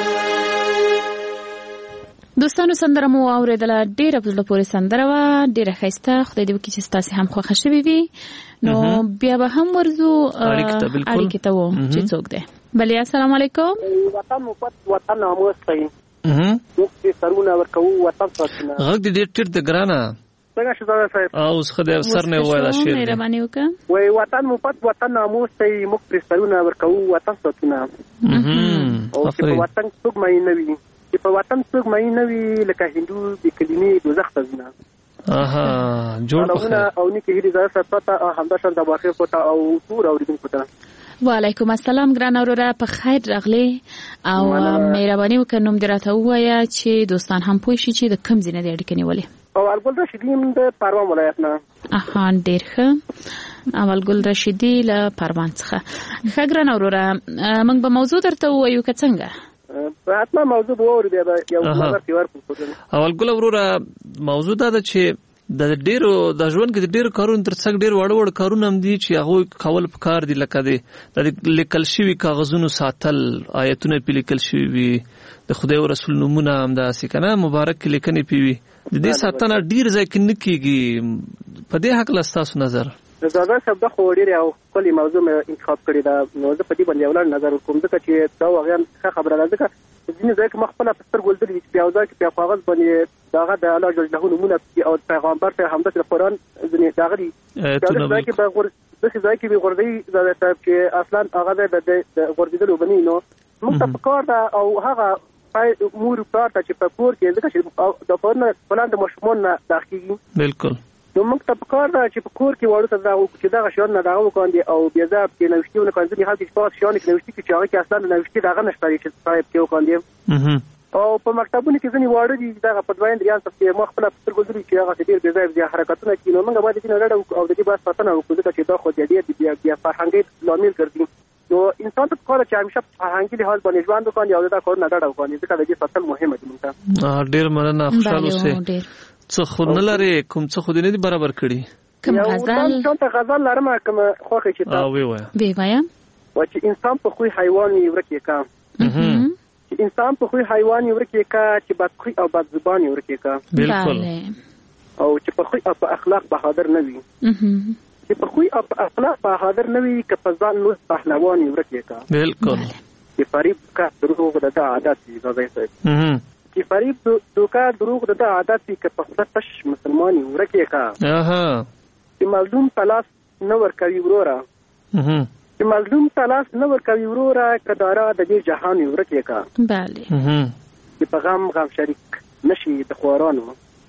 دوستانو سندره مو اوریدله ډیره په زړه پورې سندره وه ډیره ښایسته خدای دې وکړي چې ستاسې هم خوښه شوې وي نو بیا به هم ورځو اړیکې ته و چې څوک دی بلې السلام علیکم وطن مفت وطن ناموس دی موږ چې سرونه ورکوو وطن ساتنه غږ دې ډېر ټیټ دی ګرانه څنګه شهزاده صاحب اوس خدای سر نه وایي دا شعر دی مهرباني وکړه وای وطن مفت وطن ناموس دی موږ پرې سرونه ورکوو وطن ساتنه او چې په وطن څوک مې نه وي چې په وطن څوک مې نه وي لکه هندو د کلمې دوزخ ته ځنه جوړ او نه کې هیڅ ځای ستاسو همدا شان د واقع پتا او ټول اوریدونکو ته وعلیکم السلام ګران اوروره په خیر راغلی او مهرباني وکړئ نوم دې راته ووایه چې دوستان هم پوه شي چې د کوم ځای نه دې اړیکه نیولې. اولګل رشیدی د پروان ولایت نه. ډېر ښه. اولګل رشیدی له پروان څخه. ښه ګران اوروره موږ به موضوع درته ووایو که څنګه؟ حتما موضوع به ووري بیا به یو نظر کې ورکړو. اولګل اوروره موضوع دا ده چې د ډیرو د ژوند کې د ډیرو کارونو ترڅنګ ډیر وړ کارونه هم دي چې هغه کول پکار دي لکه د لیکل شوی کاغذونو ساتل آیتونه په لیکل شوی د خدای او رسول نومونه هم داسې کنه مبارک لیکنې پیوي د دې ساتنه ډیر ځای کې نکېږي په دې حق لستاسو نظر زړه شب د خوري او کلی موضوع انتخاب کړی دا نو زه په دې باندې ولر نظر کوم ځکه چې دا واقعا ښه خبره ده ځکه ځینې ځای کې مخ په خپل ګولدل چې په ځای کې په کاغذ باندې داغه د الله جل جلاله نومونه او پیغمبر ته همدغه قرآن ځینې داغه دي ځای کې به ځای کې به غردي چې اصلا هغه د غردیدلو بنی نو موږ ته پکار دا او هغه مور پلار ته چې په کور کې ځکه چې د پلان د مشمون نه داخلي بالکل نو موږ ته پکار دا چې په کور کې وړو ته دا چې دا شان نه دا وکاندي او بیا ځاب کې نوښتونه کوي چې هغه په شان کې نوښتي چې هغه کې اصلا نوښتي دا نشته چې صاحب کې وکاندي او په مکتبونو کې ځنی واړو دي دا په دوین ریاض ته مخ خپل سترګو چې هغه ډیر بې ځای حرکتونه کوي نو موږ باید دې نه لړو او دې بس پاتنه وکړو چې دا خو دې بیا فرهنګي لامل ګرځي نو انسان ته کار چې همیشه فرهنګي لحاظ باندې ژوند وکړي او دا کار نه لړو کوي ځکه دې فصل مهمه دي موږ ډیر مننه خوشاله اوسئ څه خو نه لري کوم څه خو دې نه دي برابر کړی کوم غزل څنګه غزل لرم کوم خوخه چې تا وی وایا چې انسان په خوې حیواني ورکه کا چې انسان په خوې حیواني ورکه کا چې بدخوی او بد زبانی ورکه کا بالکل او چې په خوې او په اخلاق بهادر نه وي چې په خوې او په اخلاق بهادر نه وي که په ځان نو پهلواني ورکه کا بالکل چې فریب کا دروغ د عادت دي زوی صاحب چې فریب دوکا دروغ د عادت دي که په خپل تش مسلمانۍ ورکه کا چې مظلوم پلاس نه ور کوي ورورا چې مظلوم پلاس نه ور کوي ورورا کدارا د دې جهان ورکه کا bale چې په غم شریک نشي د خوارانو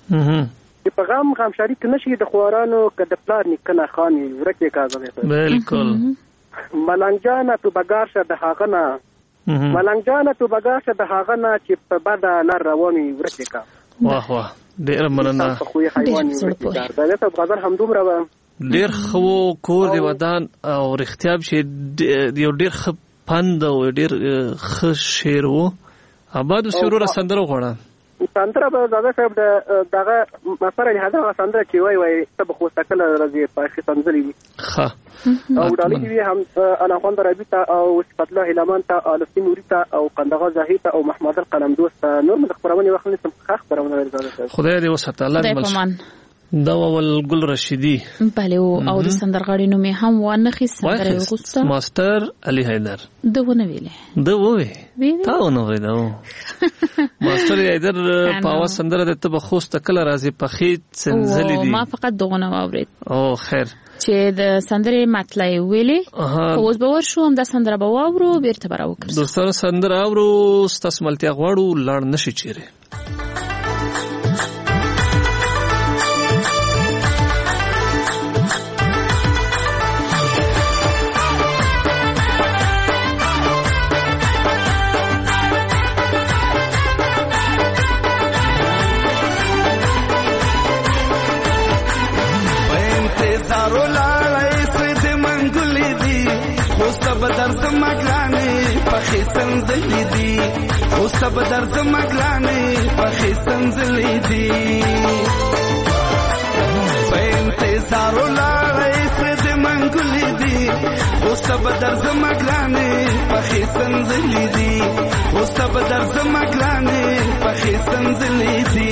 چې په غم شریک نشي د خوارانو کده پلار نکنه خاني ورکه کا زوی بالکل ملنګ جان ته بګارشه د هغه نه ملنګ جان ته بګارشه د هغه نه چې په بد لار رواني ورکه کا واه واه ډیر مننه خو حیواني ورکه دا ته غزل هم دومره ډیر خو کور دی ودان او رښتیاب شي یو ډیر پند او ډیر ښه شعر وو آباد شروع سندره غوړه سندره به زاده صاحب دغه مثلا هدا سندره چې وای ته خو تکل راځي په سندري ښه او ډالې دی هم انا خوند ربيتا او صفات الله لمانتا الفين نوريتا او قندغه زاهيتا او محمد القلم دوست نور من خبرونه وخت نسم خبرونه زاده صاحب خدای دې وساته الله دې دا ول ګل رشیدی بله او د سندرغاړي نوم هم وانخي سندره وغوسته ماستر علي حیدر دونه ویله تا ونه ویله ماستر حیدر پاوا سندره د ته بخوست کله راځي په خېت سنزلې دي ما فقط دغه اورید او خیر چې د سندره مطلع ویلې اوس به ورشو هم د سندره به واورو بیرته براو کړو دوستانو سندره اورو ستاسو ملتیا غواړو لاړ نشي چیرې بدر زمګلانه پخې سنځلې دي اوس بدر زمګلانه پخې سنځلې دي په انتظار ولای سد منګلې دي اوس بدر زمګلانه پخې سنځلې دي اوس بدر زمګلانه پخې سنځلې دي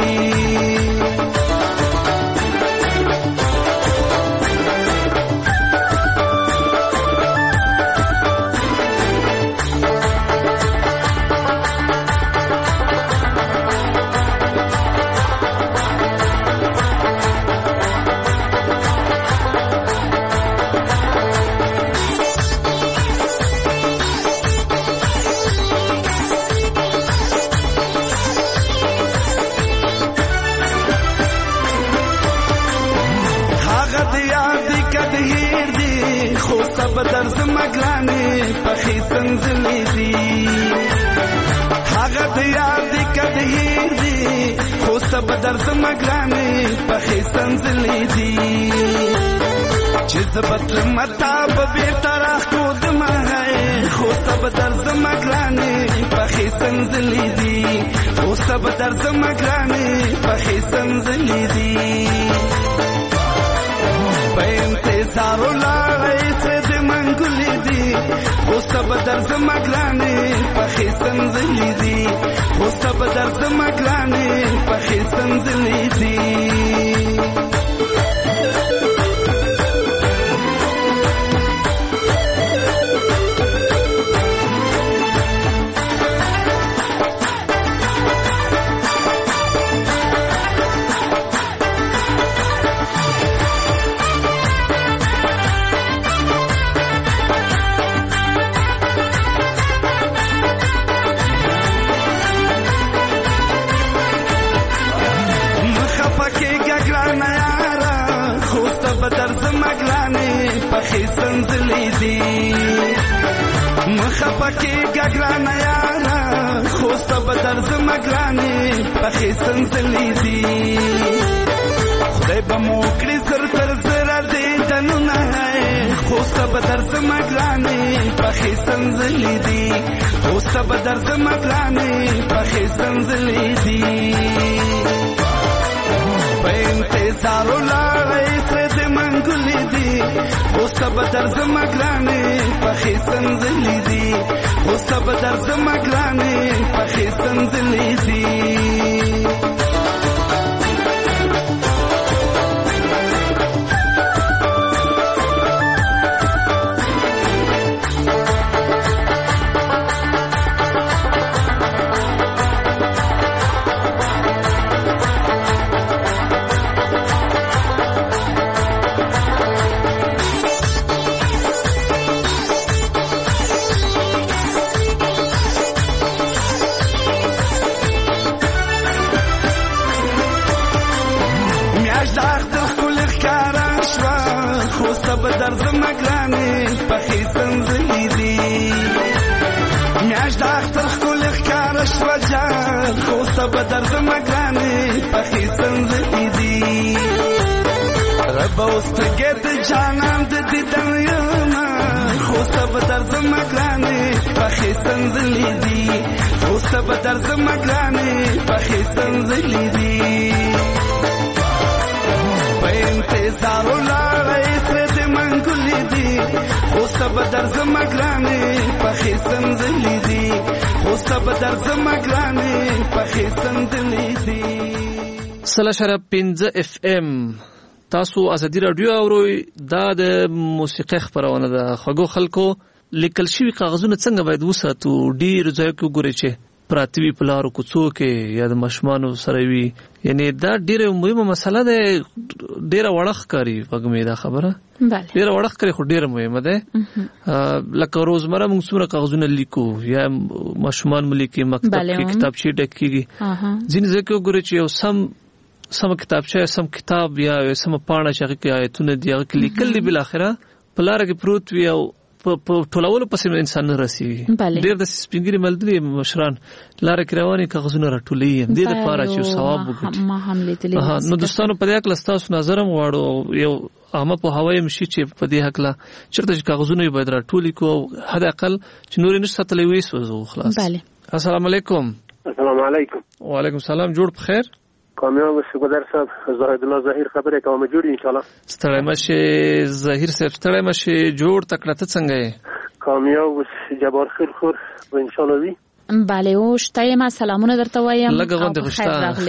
پخې سنځلې دي هغه د یاد کده دي خو سب درځ مګرانې پخې سنځلې دي چې زبط مطاب به طرح کو د مای خو سب درځ مګرانې پخې سنځلې دي خو سب درځ مګرانې پخې سنځلې دي په انتظار لاړې سره د منګلې دي خو سب درځ مګرانې پخې سنځلې دي خو سب درځ مګرانې پخې سنځلې دي پخې سنځلې دي مخه پکې ګګرانه یاره خو سب درځ مګرانې پخې سنځلې دي خدای به مو کړي سر تر سره دې دنونه خو سب درځ مګرانې پخې سنځلې دي خو سب درځ مګرانې پخې سنځلې دي په انتظار لاړې سره د منګلې دي خو سب درځ مګرانې پخې سنځلې دي خو سب درځ مګرانې پخې سنځلې دي درځ مګرانې پخې سنځلې دي میاشت د اختر ښکلې ښکاره شوه جان خو سب درځ مګرانې پخې سنځلې دي رب اوس سترګې د جانان د دیدن یمه خو سب درځ مګرانې پخې سنځلې دي خو سب درځ مګرانې پخې سنځلې دي په انتظار لاړې سره د منګلې دي خو سب درځ مګرانې پخې سنځلې دي خو سب درځ مګرانې پخې سنځلې دي 3.5 FM تاسو ازادي رادیو اورئ دا د موسیقي خبرونه ده خوږو خلکو لیکل شوی کاغذونه څنګه باید وساتو ډیر ځای کې ګوري چې پراتوی پلارو کوڅو کې یا د مشمانو سره وي یعنی دا ډیره مهمه مسله ده ډیره وړخ کاری وګمې دا خبره ډیره وړخ کاری خو ډیره مهمه ده لکه روزمره موږ څومره کاغذونه لیکو یا مشمان ملي کې مکتب کې کتابچې ډکېږي ځینې ځکه ګوري چې یو سم کتابچه سم کتاب یا سم پاڼه چې کې آیتونه دی هغه لیکل دي بل اخره پلار کې پروت وي او په ټولولو پسې انسان نه رسیږي ډېر د سپینګری ملګری مشران لار کې رواني کاغذونه راټولي دې د پاره چې ثواب وګټي ما هم لیدلې نو دوستانو په دې حق لستاسو نظرم واړو یو عامه په هواي مشي چې په دې حق لا چرته کاغذونه باید راټولي کو حد اقل چې نور نشته تلې وې سوزو خلاص السلام علیکم السلام علیکم وعلیکم السلام جوړ بخیر کامیاب شکر صاحب زاهد الله ظاهر خبره کوم جوړ ان شاء الله ستړی مشه ظاهر صاحب ستړی مشه جوړ تکړه ته څنګه یې کامیاب جبار خیر خور ان شاء الله وی بله او شته ما سلامونه درته وایم لږه غونډه خوشتا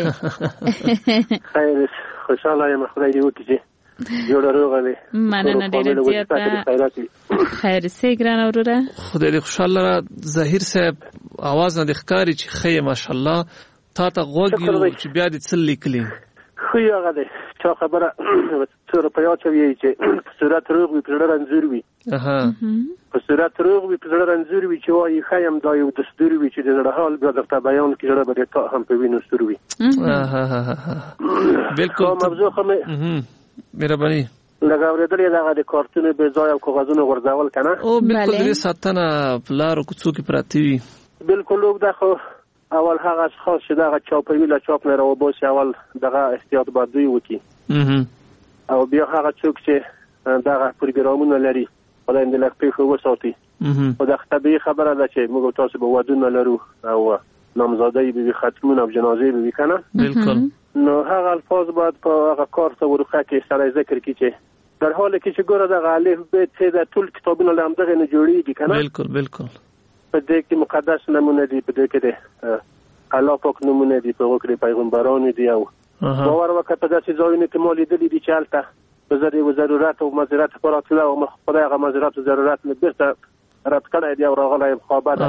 خیر خوشاله یم خدای دې وکړي جوړ روغله مننه ډېر زیاته خیر سي ګران اوره خدای دې خوشاله ظاهر صاحب आवाज نه د ښکاری چې خې ماشاءالله تا ته غوږی چې بیا دې څه لیکلی خو یو هغه دی چې خبره څو روپیا چوي چې په صورت روغ وي په رنځور وي په صورت روغ وي په رنځور وي چې وايي خیم دا یو دستور وي چې د زړه حال بیا درته بیان کړي به تا هم په وینو ستور وي بالکل موضوع خمه مهرباني لکه اورېدلې دغه د کارتونو بې ځایه کاغذونو غورځول که نه او بالکل دې ساتنه په لارو کوڅو کې پراته وي بالکل اوږده خو اول هغه اشخاص چې دغه چاپوي له چاپ نه راوباسي اول دغه احتیاط باید دوی وکړي او بیا هغه څوک چې دغه پروګرامونه لري خدای دې لږ پېښې وساتي خو دغه طبیعي خبره ده چې موږ تاسو به ودونه لرو او نامزادۍ به وي ختمونه او جنازې به وي که نه بالکل نو هغه الفاظ باید په هغه کارت او ورقه کې سړی ذکر کړي چې در حال کې چې ګوره دغه الف ب ت د ټول کتابونه له همدغې نه جوړېږي که نه بالکل بالکل په دې کې مقدس نمونه دي په دې کې د الله پاک نمونه دي په هغو کې د پیغمبرانو دي او باور وکړه په داسې ځایونو کې ما لیدلي دي چې هلته په ضرورت او مضرت لپاره تله او خدای هغه مضرت او ضرورت مې بېرته رد کړی دی او راغلی یم خوابه ده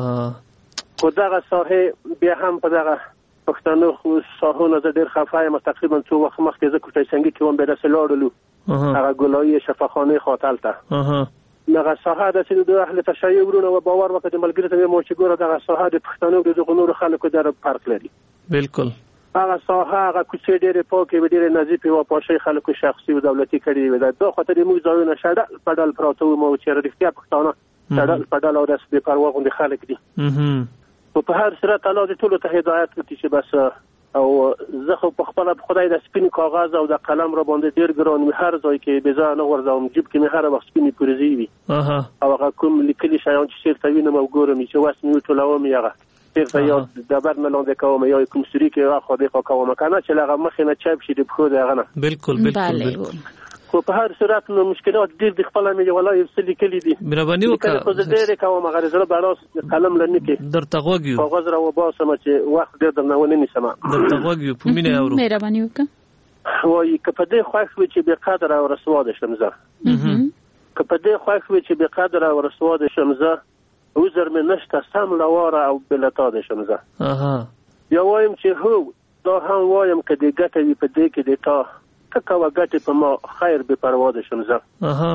خو دغه ساحې بیا هم په دغه پښتنو ساحو نه زه ډېر خفه یم تقریبا څو وخت مخکې زه کوټی سنګي کې وم بیا داسې لاړلو هغه ګلایي شفاخانې خواته هلته دغه ساحه ده چې د اهل تشیع وروڼه و باور وکړه د ملګري ته ویل چې ګوره دغه ساحه د پښتنو د دغو نورو خلکو دره فرق لري بالکل هغه ساحه هغه کوڅې ډېرې پاکې وې ډېرې نظیفې وه پاشۍ خلکو شخصي و دولتي کړي وې دا خواته د موږ ځایونه شډل پډل پراته وو ما چې رښتیا پښتانه شډل پډل او داسې بې پروا غوندې خلک دي خو په هر صورت الله دې ټولو ته هدایت وکړي چې بس او زه خو په خپله خدای د سپین کاغذ او د قلم را باندې ډېر ګران مې هر ځای کې بې ځایه نه غورځوم جیب کې مې هره وخت سپینې پورزې وي او هغه کوم لیکلي شیان چې چېرته وینم او ګورم چې وس مې وټولوم یې هغه چېرته یا ډبر نه لاندې کوم یا کوم سوري کې اخوا دېخوا کوم که نه چې له هغه مخې نه چپ شي د پښو د هغه نه بالکل بالکل خو په هر صورت نو مشکلات ډېر د خپله مې والله یو څه لیکلي دي مهرباني وکړه خو زه ډېرې کوم هغه د زړه بلاس قلم لرنې کې درته غوږ یو کاغذ را وباسم چې وخت ډېر درنه ونه نیسم درته غوږ یو په مینه اورو مهرباني وکړه وایي که په دې خوښ وي چې بې قدره او رسوا دې شم زه که په دې خوښ وي چې بې قدره او رسوا دې شم زه عذر مې نشته سم له واره او بېلتا دې شم زه یا وایم چې هو دا هم وایم که دې ګټه وي په دې کې دې تا ته کوه ګټې په ما خیر بې پروا دې شم زه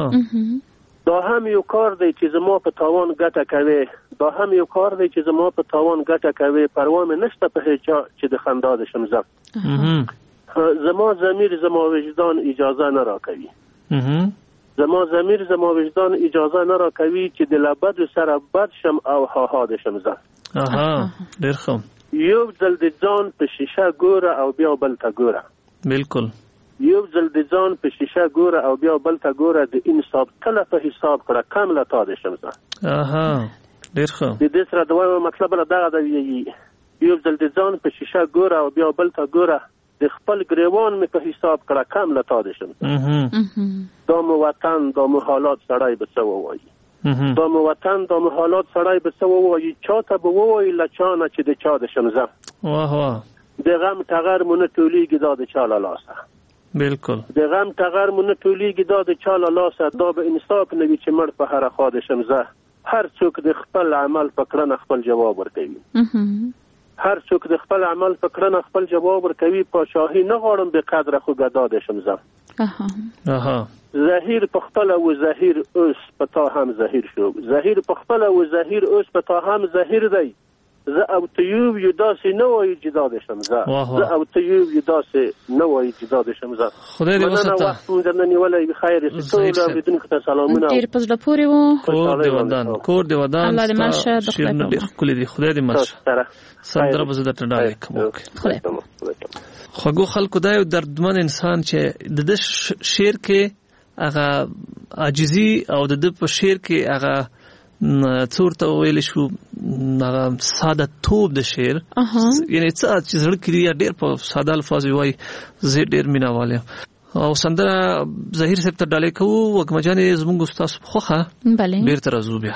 دا هم یو کار دی چې زما په تاوان ګټه کوي دا هم یو کار دی چې زما په تاوان ګټه کوي پروا مې نشته په هیڅ چا چې د خندا دې شم زه زما ضمیر زما وجدان اجازه نه راکوي زما ضمیر زما وجدان اجازه نه راکوي چې د له بدو سره بد شم او هاها دې شم زه ډېر ښه یو ځل د ځان په شیشه ګوره او بیا بل ته ګوره بالکل یو ځل د ځان په شیشه ګوره او بیا بل ته ګوره د انصاف کله په حساب کړه کم له تا دې شم زه ډېر ښه د دې سره د وایم مطلب له دغه ده یو ځل د ځان په شیشه ګوره او بیا بل ته ګوره د خپل ګریوان مې په حساب کړه کم له تا دې شم دا مو وطن دا مو حالات سړی به څه ووایي دا مو وطن دا مو حالات سړی به څه ووایي چا ته به ووایي له چا نه چې د چا د شم زه د غم ټغر مو نه ټولېږي دا د چا له لاسه بالکل د غم ټغر مو نه ټولېږي دا د چا له لاسه دا به انصاف نه وي چې مړ په هره خوا د شم زه هر څوک د خپل عمل په کړنه خپل جواب ورکوي هر څوک د خپل عمل په کړنه خپل جواب ورکوي پاچاهي نه غواړم بې قدره خو ګدا د شم زه زهیر په خپله و زهیر اوس په تا هم زهیر شو زهیر په خپله و زهیر اوس په تا هم زهیر دی زه او تیوب یو داسې نه وایي جدا د شم زه زه او تیوب یو داسې نه وایي جدا د شم زه خدای دې وساته مننه وخت مو درنه نیولی بخیر ټول اورېدونکو ته سلامونه ډېر په زړه پورې و کور دې ودان الله دې ماشه د خدای ډېر ښکلي دي خدای دې ماشه سندره به زه درته ډالۍ کوم خوږو خلکو دا یو دردمن انسان چې د ده شعر کې هغه عاجزي او د ده په شعر کې هغه څه ورته ویلی شو هغه ساده توب د شعر یعنې څه چې زړه کې دي ډېر په ساده الفاظ وایي زه ډېر مینهوال یم او سندره ظهیر صاحب ته ډالۍ کوو وږمه جانې زموږ ستاسو په خوښه بېرته راځو بیا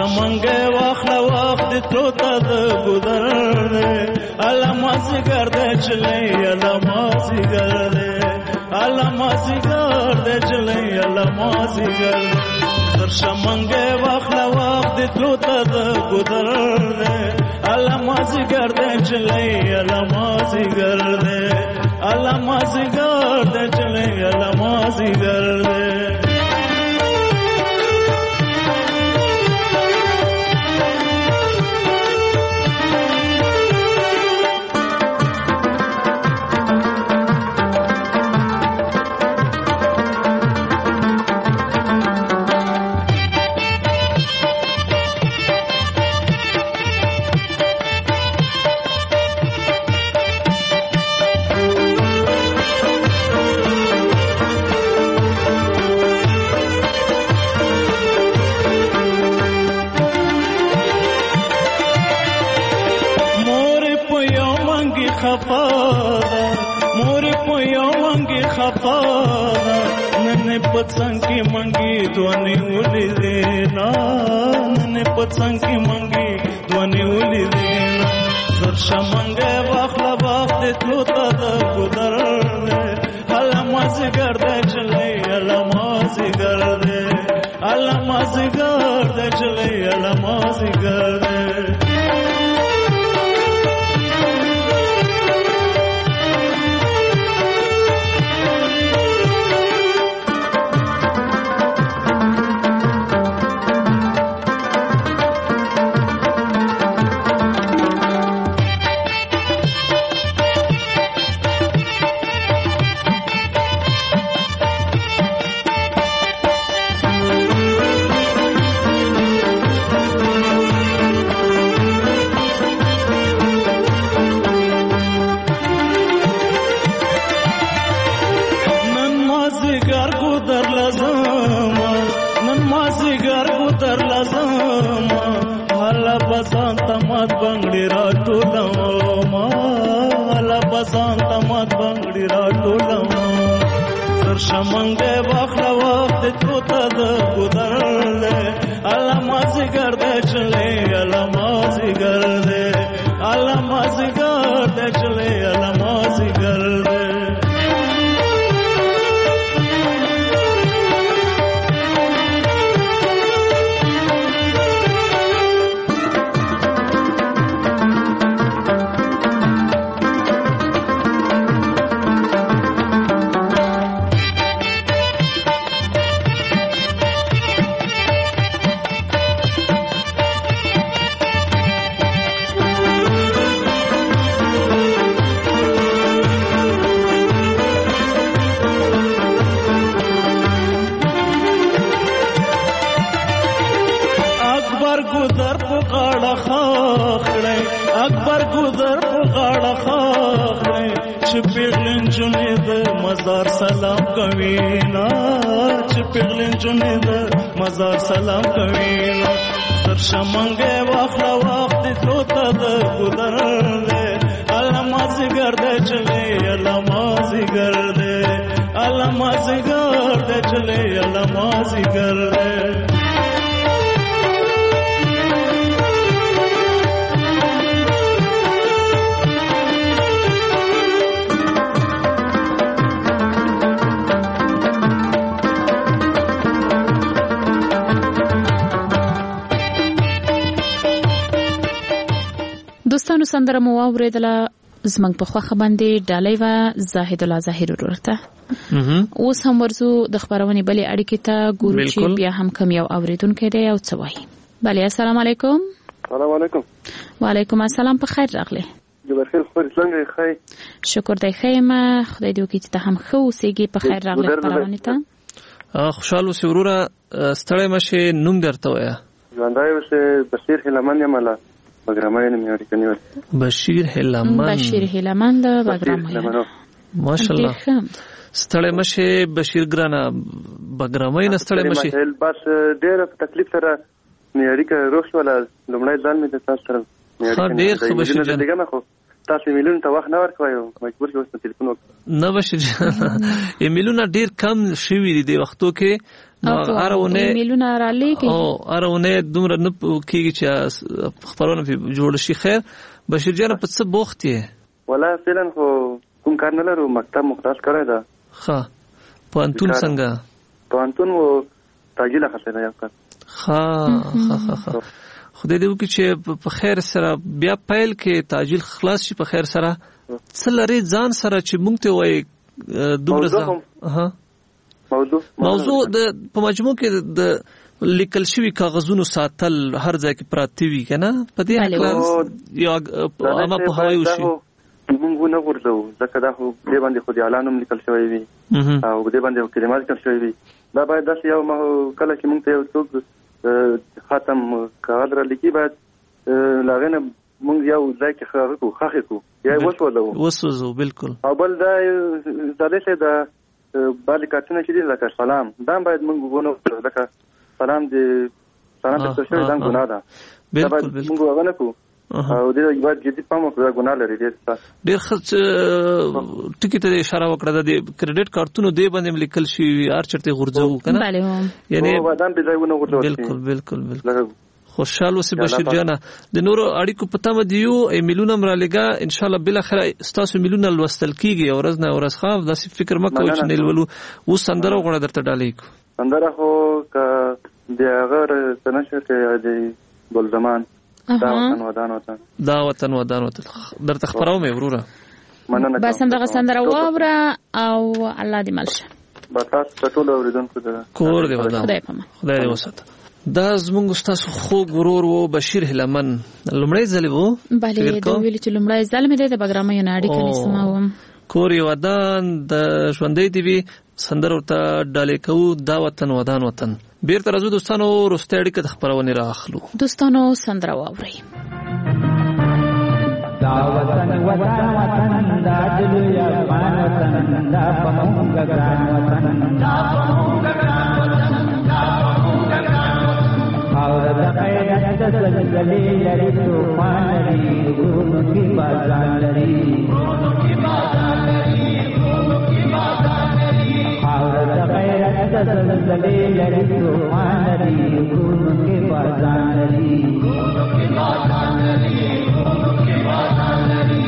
شمنګ واخله وخت تلو ته د ګودر دی الله مازیګر دی چلی الله مازیګر دی الله مازیګر دی چلی الله مازیګر سر شمنګ واخله وخت تلو ته د ګودر دی الله مازیګر دی چلی الله مازیګر دی الله مازیګر دی چلی الله مازیګر دی पतंगी मंगी ध्वनि उली देना नने पतंगी मंगी ध्वनि उली देना सरशा मंगे वाखला वाखते तलोता द गुदर दे अल्लाह मज़गर दे चले अल्लाह मज़गर दे अल्लाह मज़गर दे चले अल्लाह मज़गर दे शमंगे वाखला वक्त तोता द गुदर दे अल्लाह मज़गर दे चले अल्लाह मज़गर दे अल्लाह मज़गर दे चले अल्लाह मज़गर दे मजार सलाम कवीना चिपिगलिन जुनेद मजार सलाम कवीना सरशा मंगे वाखला वक्त तोता द गुदर दे अल्लाह मज़गर दे चले अल्लाह मज़गर दे अल्लाह मज़गर दे चले अल्लाह मज़गर दे دوستانو سندره مو واوریدله زمنګ په خوخه باندې ډالۍ و زاهد الله ظاهر ورته اوس هم ورزو د خبرونه بلې اړیکې ته ګورو چې بیا هم کم یو اوریدونکو دی او څه وایي. بله السلام علیکم. السلام علیکم. وعلیکم السلام، په خیر راغلی. جبرخیل خبر څنګه ښه؟ شکر دی ښه یم، خدای دې وکړي چې ته هم ښه اوسېږې. په خیر راغلی خبرونه ته. خوشحال اوسې وروره، ستړی مشې، نوم درته وایه. ژوندی اوسې، بشیر هیلمن یم له بګرامۍ نه مې اړیکه نیولې. بشیر هیلمن له بګرامۍ. ماشاءالله. ستړی مشې بشیر ګرانه، بګرامۍ نه ستړی مشې. بس ډېره په تکلیف سره مې اړیکه روغ شوله. لومړی ځل مې د تاسو سره ډېر ښه بشیر جان. تاسو ایمیلونو ته وخت نه ورکوي او مجبور شو چې ټلیفون وکړم. نه بشي ایمیلونه ډیر کم شوي دي د وختو کې ارونه ایمیلونه را لېږي او ارونه دومره نه کېږي چې خبرونه په جوړ شي. خیر بشیر جان په څه بوخت یې؟ ولا فعلا خو کوم کار نه لرو، مکتب مختص کړی دا. ښه پوهنتون څنګه؟ پوهنتون و تاجیل خاصه یو کار. ښه خدای دې وکړي چې په خیر سره بیا پیل کې تاجیل خلاص شي په خیر سره. څه لري ځان سره چې مونږ ته وایي دومره موضوع د په مجموع کې د لیکل شوی کاغذونو ساتل هر ځای کې پراته وي کنه په دې حق یو عامه په هوای وشي. موږ نه ورځو ځکه دا خو دې باندې خو د اعلانوم لیکل شوی وي او دې باندې کلمات لیکل شوی وي. دا باید داسې یو کله چې موږ ته یو څوک ختم کاغذ را لیکي باید لاغنه موږ یو ځای کې خاخې کو یا وسوځو بالکل. او بل دا دې دا باندې کاتنه چې لکه سلام دا باید موږ وګورو لکه سلام دې سلام ته شوی دا ګناه ده. بالکل موږ وګورو کو او دې باید جدي پام وکړو ګناه لري ډېر خرڅ ټکی ته اشاره وکړه د کریډټ کارتونو دې باندې لیکل شي هر چرته غورځو کنه یعنی ودان به ځایونه غورځو. بالکل بالکل بالکل خوشحال اوسې بشیر جان. د نورو اړیکو پته مې دیو ایمیلونه مرالګه ان شاء الله بل اخر استاسو ایمیلونه لوستل کیږي او ورځ نه ورځ خاف داسې فکر مکو چې نه ولو و سندره غوړه درته ډالې کو سندره خو ک د غیر تنشه کې د بلزمان دا وطن درته خبرو مې وروره بس هم دغه سندره واوره او الله دې ملشه بس ټول اوریدونکو ته کور دې ودان خدای دې وساته. دا زمونږ استاد خو غرور وو بشیر هلمن لمړی ځل وو بله دا ویل چې لمړی ځل مې د پروګرام یو ناړي کني سماوم کور یو ودان د ژوندۍ دی سندر ورته ډالې کوو دا وطن ودان وطن. بیرته راځو دوستانو وروستۍ اړیکه د خبرونې راخلو. دوستانو سندره واورئ. دا وطن ودان وطن دا دل یا افغان وطن دا پمونګ ګران وطن دا پمونګ ګران وطن دا پمونګ ګران اور د غیرت د زلزلې لري طوفان لري ګورو کی بازار لري ګورو کی بازار لري ګورو کی بازار لري اور د غیرت د زلزلې لري طوفان لري ګورو کی بازار لري ګورو کی بازار لري ګورو کی بازار لري.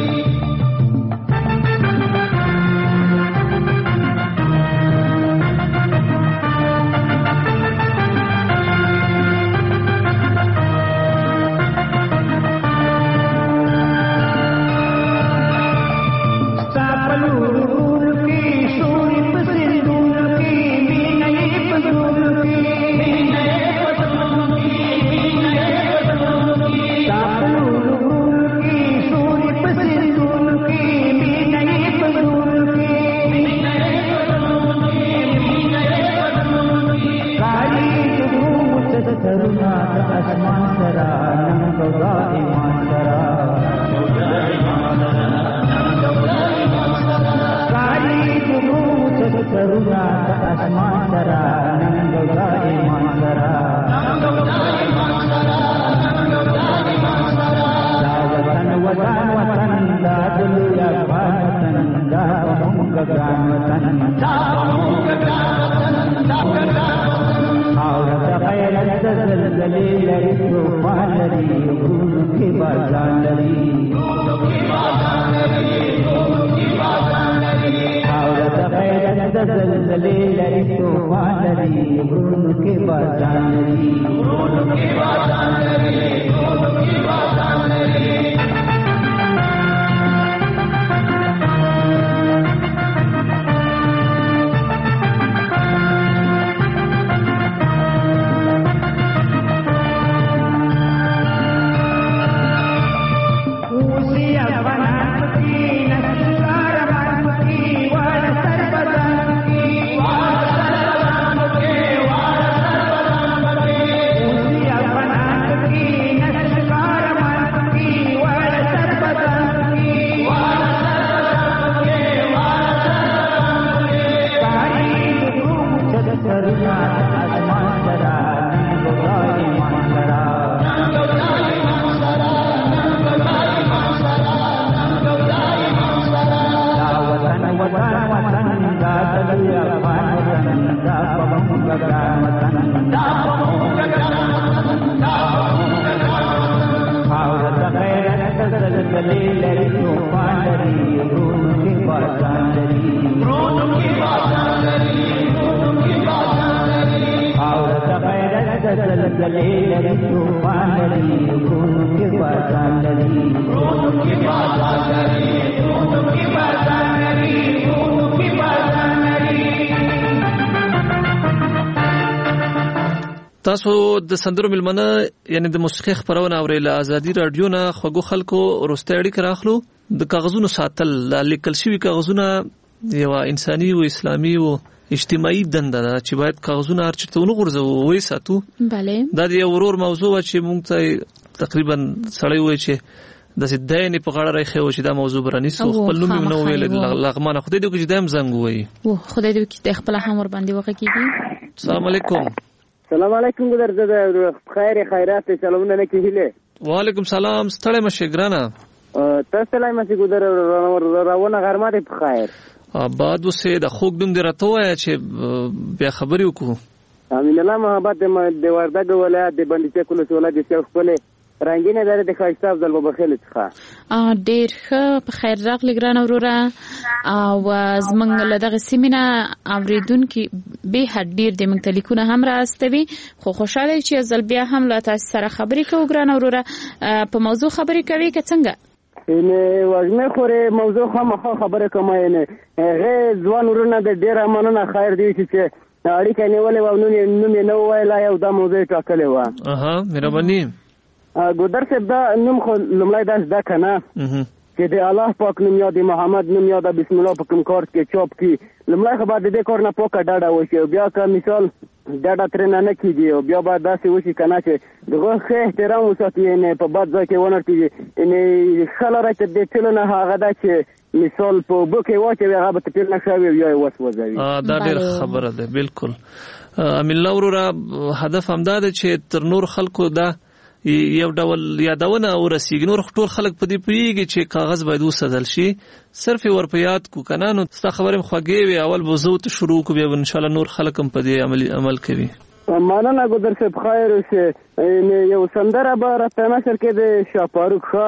زلزلې لري طوفان لري غرونو کې باران لري غرونو کې باران لري غرونو کې باران لري غرونو کې باران لري. تاسو د سندرو ملمنه یعنی د موسیقي خبرونه اورئ له ازادي رادیو نه خوږو خلکو روسته اړیکه راخلو. د کاغذونو ساتل لیکل شوی کاغذونه یو انساني او اسلامي او اجتماعي دنده ده چې باید کاغذونه هر چېرته ونغورځو وې ساتو. بله دا یو ورور موضوع و چې موږ ته تقریبا سړی وای چې د سیداینې په غاړه راخې و چې دا موضوع برانیسو خپل نوم نو ویل لغمانه خدای دې چې دایم زنګ وای و خدای دې چې خپل هم ور باندې وکړي. السلام علیکم. السلام علیکم ګذر خیر خیرات سلامونه نه کیله. وعلیکم سلام ستړی مشه ګرانه. تاسو لا مې ګذر راونه غرمه دې په خیر. بعد وسه د خوګ دوم دې راته وای چې بیا خبرې وکړو. امین الله محبت د وردګ ولایت د بندیچه کولو ولایت د خپل رنگینه دره د خاصه افضل بخیل څخه ډیر ښه په خیر راغلی ګران وروره او زمنګ له دغه سیمینه اوریدونکو به هډ ډیر د منتلیکونه هم راستوي خو خوشاله چې ځل بیا هم له تاسو سره خبرې کوو ګران وروره په موضوع خبرې کوي که څنګه نه واجمه خوره موضوع خبره کوم نه غه ځوان ورونه د ډیر مننه خیر دی چې اړیکه نیولې و نو ویلا یو د موضوع ټاکلې و. مهرباني ګودر صاحب دا نوم خو لمړی دا کنه چې د الله پاک نوم یا د محمد نوم یا د بسم الله په کوم کار کې چاپ کی لمړی خو بعد دې کار نه پوکا ډاډه وشي بیا که مثال ډاډه تر نه کیږي بیا بعد داسې وشي کنه چې دغه ښه احترام وساتي نه په بد ځای کې ونه کیږي نه خلاره چې د ټول نه هغه دا چې مثال په بوکي واچي هغه به تل نه شوی یا وسوځوي. دا ډېر خبره ده بالکل. امین الله ورو هدف هم دا چې تر نور خلکو دا یو ډول یادونه ورسیږي نور ټول خلک په دې پیږي چې کاغذ باید وسدل شي صرف ورپیات کو کنه نو ستا خبرې خوږې وي اول وضو ته شروع کو بیا ان شاء الله نور خلک هم په دې عمل کوي. مننه ګذر صاحب خیر اوسه یو سندره به راته نشر کې د شاپاروک ښه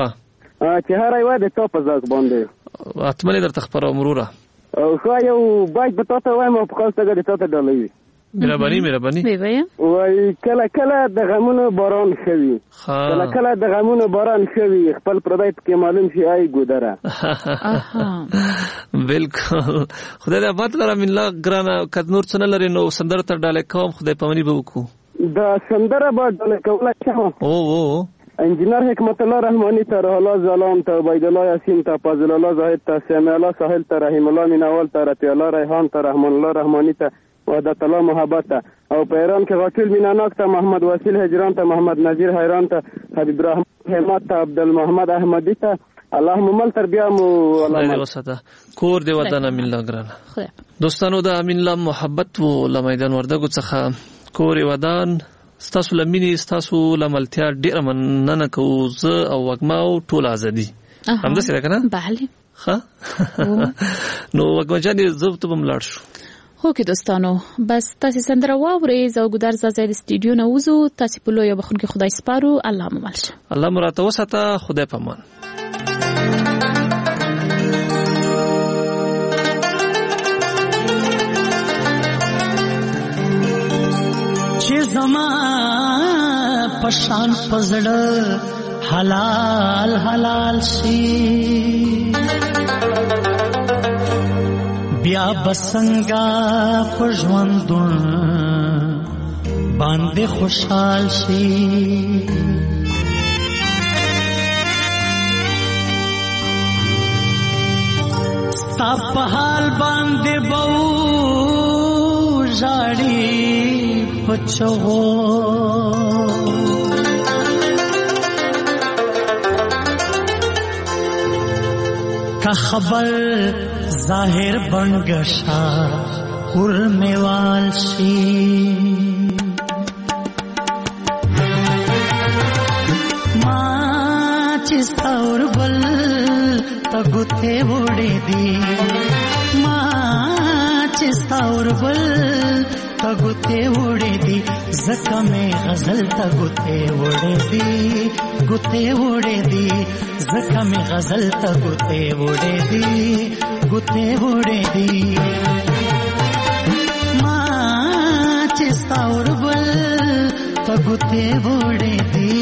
چې هر یو د تو په ځاګ باندې اتمنه درته خبره مروره خو یو باید په تاسو وایم په خاصه د تاسو ډالۍ مهرباني وای کله د غمونو باران شوی کله د غمونو باران شوی خپل پردای کې معلوم شي آی ګودره. بالکل خدای دې آباد لره من الله ګرانه کد نور څنګه لري نو سندره تر ډاله کوم خدای پمنی به وکړو دا سندره به ډاله کوله او انجینر حکمت الله رحمانی ته الله زلام ته عبید الله یاسین ته فضل الله زاهد ته سمیع الله ساحل ته رحیم الله میناول ته رفیع الله ریحان ته رحمان الله رحمانی ته وحدت الله محبت ته او په ایران کې غاټول میناناک ته محمد وسیل هجران ته محمد نذیر حیران ته حبیب الرحمن حماد ته عبدالمحمد احمدی ته اللهم مل تربیه مو الله وساته کور دی ودان امین الله ګرانه دوستانو د امین الله محبت و لمیدان وردګو څخه کور ودان ستاسو لمینی ستاسو لملتیا ډیر مننه کوو زه او وګما او ټول ازادي هم د سره کنه bale ښه نو وګما جان زه ته بملاړ شو هو کې دوستانو بس تاسو سندره واورئ زو ګدار زازای د سټډیو نه وځو تاسو په لوی بخون کې خدای سپارو الله مملشه الله مراته وساته خدای پامان. چې زما پشان پزړه حلال شي بیا بسنگا پژوندون باندې خوشحال شي ستا په حال باندې بو ژاړي پچو کا خبر ظاهر بنگشا ورمیوال شي ما چستاور بل تګته وړې دي ما چستاور بل تګته وړې دي زکه مې غزل تګته وړې دي ګته وړې دي زکه مې غزل تګته وړې دي ګته وړې دي ما چستاور بل تګ ګوتې وړې دي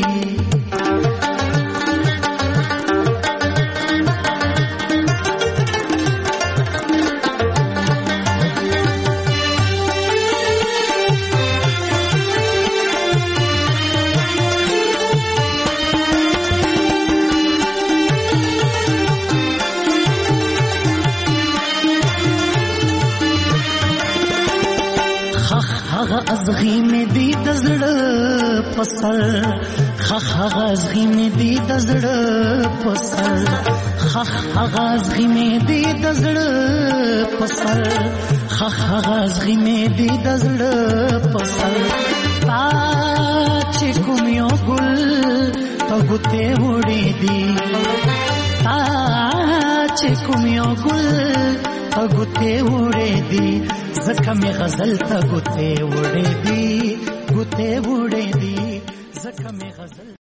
ازغی می دی دزړه پسر خخ ازغی می دی دزړه پسر خخ ازغی می دی دزړه پسر خخ ازغی می دی دزړه پسر تا چې کوم یو ګل ته ګوتې وړې دي تا چې کوم یو ګل ته ګوتې وړې دي زکه می غزل ته ګوتې وړې دي ګوتې وړې دي زکه می غزل